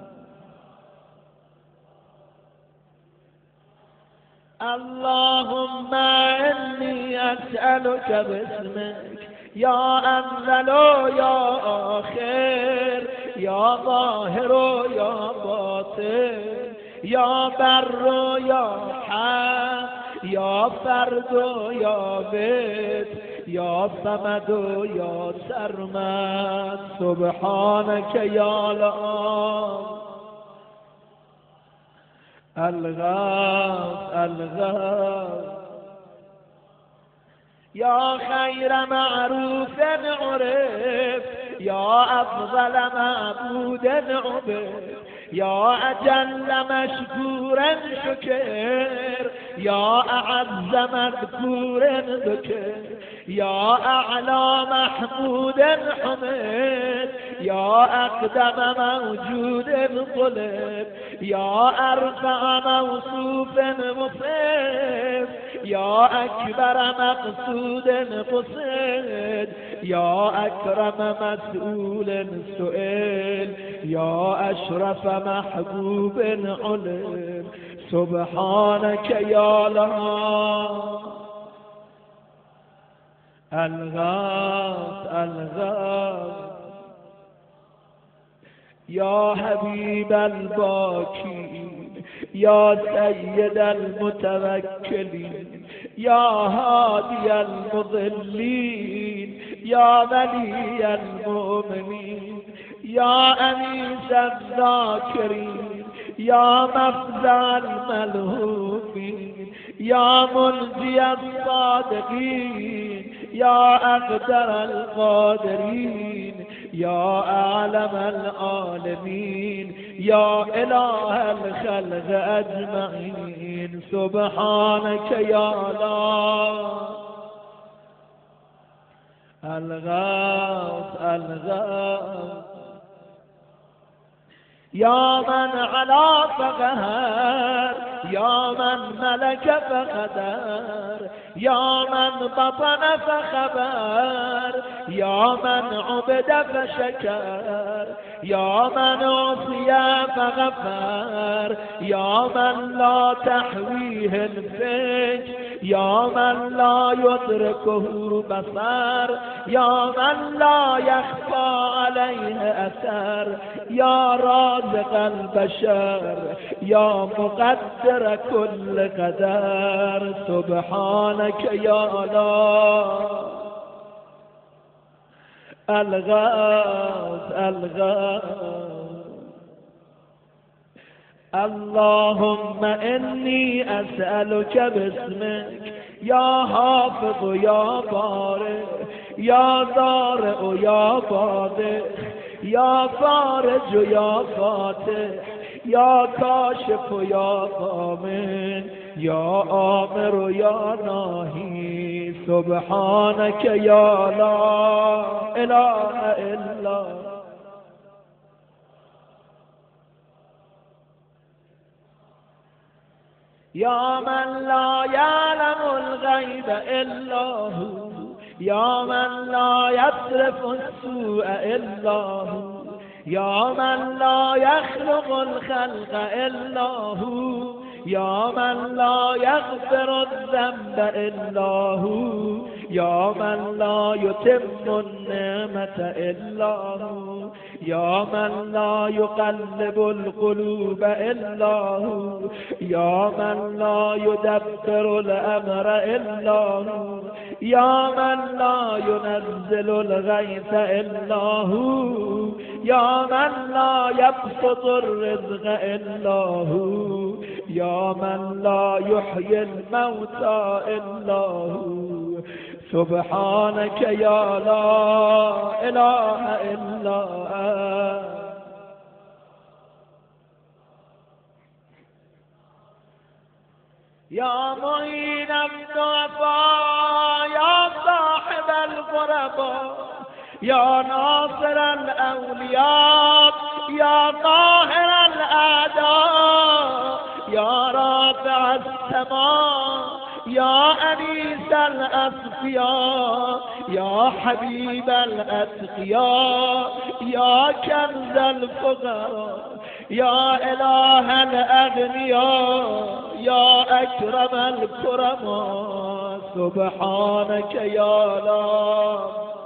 اللهم إني أسألك باسمك يا أنزل يا آخر، يا ظاهر يا باطن، يا بر يا حق، يا فرد يا بيت، يا صمد يا سرمد. سبحانك يا لا الغاث الغاث، يا خير معروف عرف، يا أفضل معبود عبد، يا أجل مشكور شكر، يا أعز مذكور ذكر، يا أعلى محمود حمد، يا أقدم موجود طلب، يا أرفع موصوف مصف، يا أكبر مقصود قصد، يا أكرم مسؤول سئل، يا أشرف محبوب علم. سبحانك يا الله الغاث الغاث، يا حبيب الباكين، يا سيد المتوكلين، يا هادي المضلين، يا ولي المؤمنين، يا أنيس الذاكرين، يا مفزع الملهوفين، يا منجي الصادقين، يا أقدر القادرين، يا أعلم العالمين، يا إله الخلق أجمعين. سبحانك يا الله الغاث الغاث، يا من علا فقهر، يا من ملك فقدر، يا من بطن فخبر، يا من عبد فشكر، يا من عصي فغفر، يا من لا تحويه الفج، يا من لا يدركه بصر، يا من لا يخفى عليه أثر، يا رازق البشر، يا مقدر كل قدر. سبحانك يا الله الغاث الغاث، اللهم إني أسألك باسمك يا حافظ يا بارئ، يا ضارئ يا باطئ، يا فارج يا فاتح، يا كاشف يا ضامن، يا آمر يا ناهي. سبحانك يا لا إله إلا يا من لا يعلم الغيب إلا هو، يا من لا يصرف السوء إلا هو، يا من لا يخلق الخلق إلا هو، يا من لا يغفر الذنب إلا هو يا من لا يتم النعمة إلا هو يا من لا يقلب القلوب إلا هو يا من لا يدبر الأمر إلا هو يا من لا ينزل الغيث إلا هو يا من لا يبسط الرزق إلا هو يا من لا يحيي الموتى إلا هو سبحانك يا لا إله إلا أنت يا معين الضعفاء يا صاحب الغرباء يا ناصر الأولياء يا قاهر الأعداء يا رافع السماء يا أنيس الأصفياء يا حبيب الأتقياء يا كنز الفقراء يا إله الأغنياء يا أكرم الكرماء سبحانك يا لا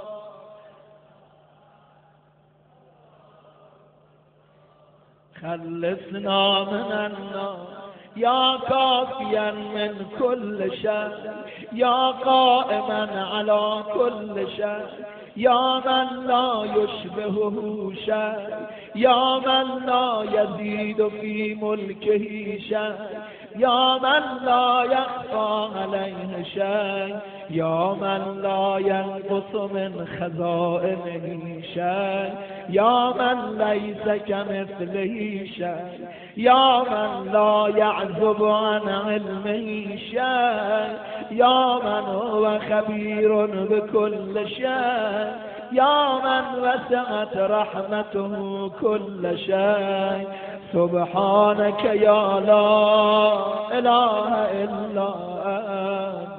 خلصنا من النار يا كافيا من كل شر يا قائما على كل شر يا من لا يشبهه شيء يا من لا يزيد في ملكه شيء يا من لا يخفى عليه شيء يا من لا ينقص من خزائنه شيء يا من ليس كمثله شيء يا من لا يعزب عن علمه شيء يا من هو خبير بكل شيء يا من وسعت رحمته كل شيء سبحانك يا لا إله إلا أنت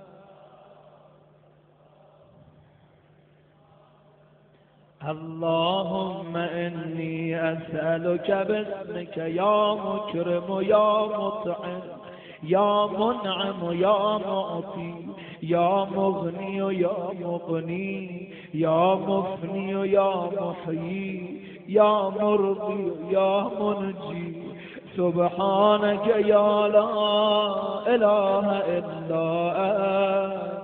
اللهم إني أسألك باسمك يا مكرم يا مطعم يا منعم يا معطي يا مغني يا مغني يا مفني يا محيي يا مرضي يا منجي سبحانك يا لا إله إلا أنت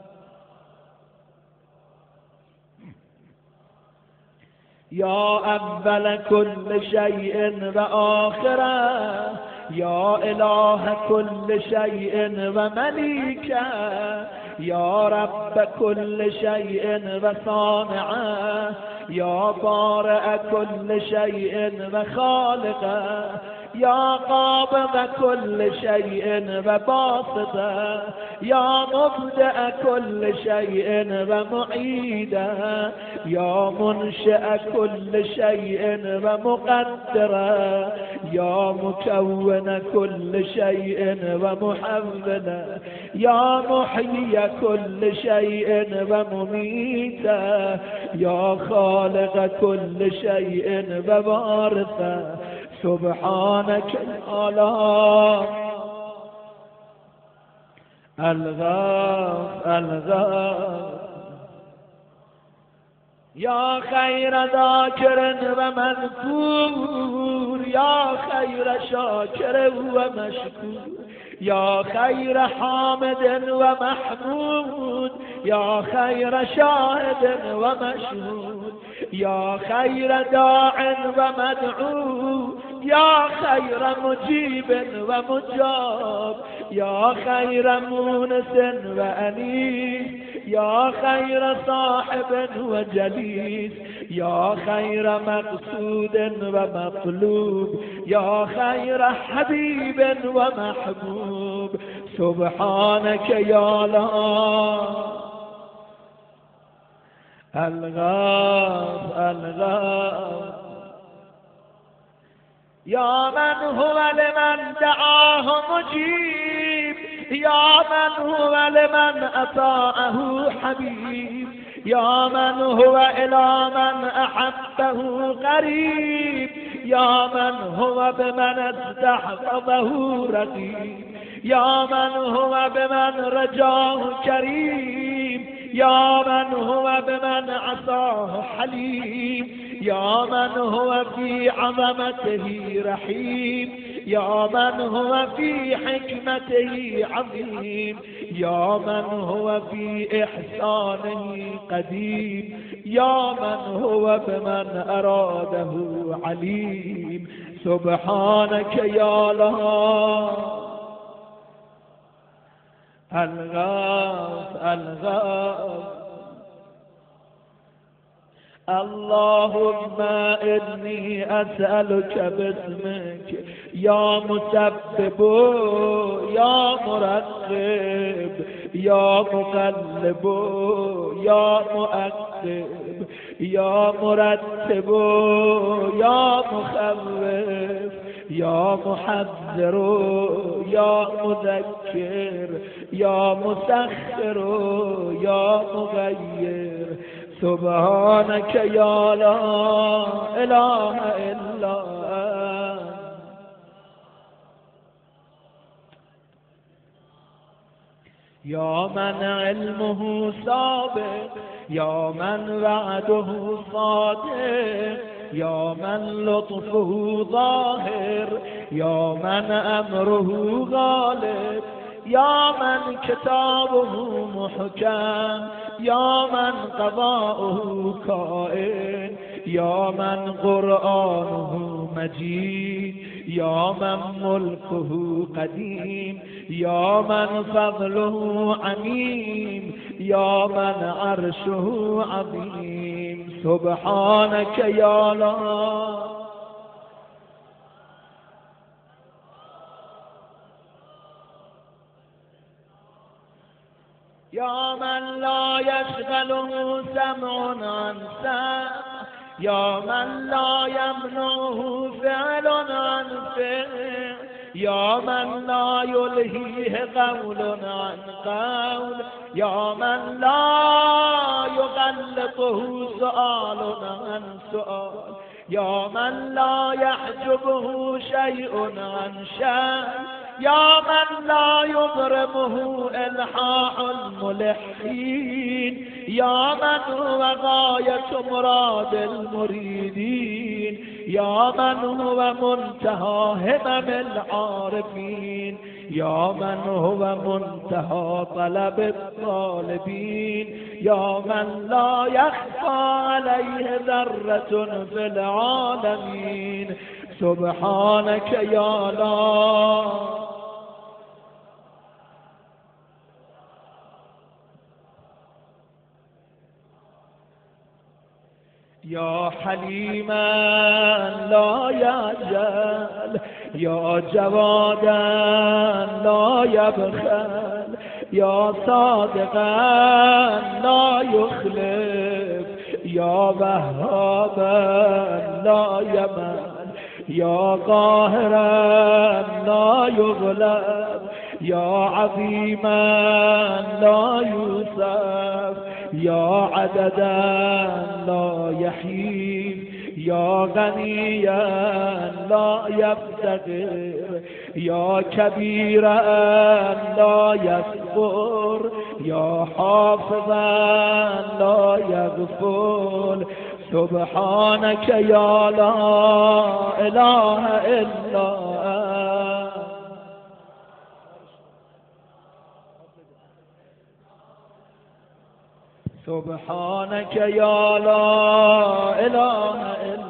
يا أول كل شيء وآخره يا إله كل شيء ومليكه يا رب كل شيء وصانعه يا بارئ كل شيء وخالقه يا قابض كل شيء وباسطه يا مبدأ كل شيء ومعيده يا منشئ كل شيء ومقدره يا مكون كل شيء ومحوله يا محيي كل شيء ومميته يا خالق كل شيء ووارثه سبحانك يا لا الغاف الغاف يا خير ذاكر ومذكور يا خير شاكر ومشكور يا خير حامد ومحمود يا خير شاهد ومشهود يا خير داع ومدعو يا خير مجيب ومجاب يا خير مونس وأنيس يا خير صاحب وجليس يا خير مقصود ومطلوب يا خير حبيب ومحبوب سبحانك يا لا الغاف الغاف يا من هو لمن دعاه مجيب يا من هو لمن أطاعه حبيب يا من هو إلى من أحبه قريب يا من هو بمن استحفظه رقيب يا من هو بمن رجاه كريم، يا من هو بمن عصاه حليم، يا من هو في عظمته رحيم، يا من هو في حكمته عظيم، يا من هو في إحسانه قديم، يا من هو بمن أراده عليم. سبحانك يا الله الغاث الغاث. اللهم إني أسألك باسمك يا مسبب يا مرقب يا مقلب يا مؤقب يا مرتب يا مخوف يا محذر يا مذكر يا مسخر يا مغير. سبحانك يا لا إله إلا أنت. يا من علمه سابق، يا من وعده صادق، يا من لطفه ظاهر، يا من أمره غالب، يا من كتابه محكم، يا من قضاؤه كائن، يا من قرآنه مجيد، يا من ملكه قديم، يا من فضله عميم، يا من عرشه عظيم. سبحانك يا الله يا من لا يشغله سمع عن سمع، يا من لا يمنعه فعل عن فعل، يا من لا يلهيه قول عن قول، يا من لا يغلطه سؤال عن سؤال، يا من لا يحجبه شيء عن شيء، يا من لا يضربه إلحاح الملحين، يا من هو غاية مراد المريدين، يا من هو منتهى همم العارفين، يا من هو منتهى طلب الطالبين، يا من لا يخفى عليه ذرة في العالمين. سبحانك يا الله يا حليما لا يعجل، يا جوادا لا يبخل، يا صادقا لا يخلف، يا وهابا لا يمل، يا قاهرا لا يغلب، يا عظيما لا يوصف، يا عددا لا يحيف، يا غنيا لا يفتقر، يا كبيرا لا يكفر، يا حافظا لا يغفل. سبحانك يا لا إله إلا أنت. سبحانك يا لا إله إلا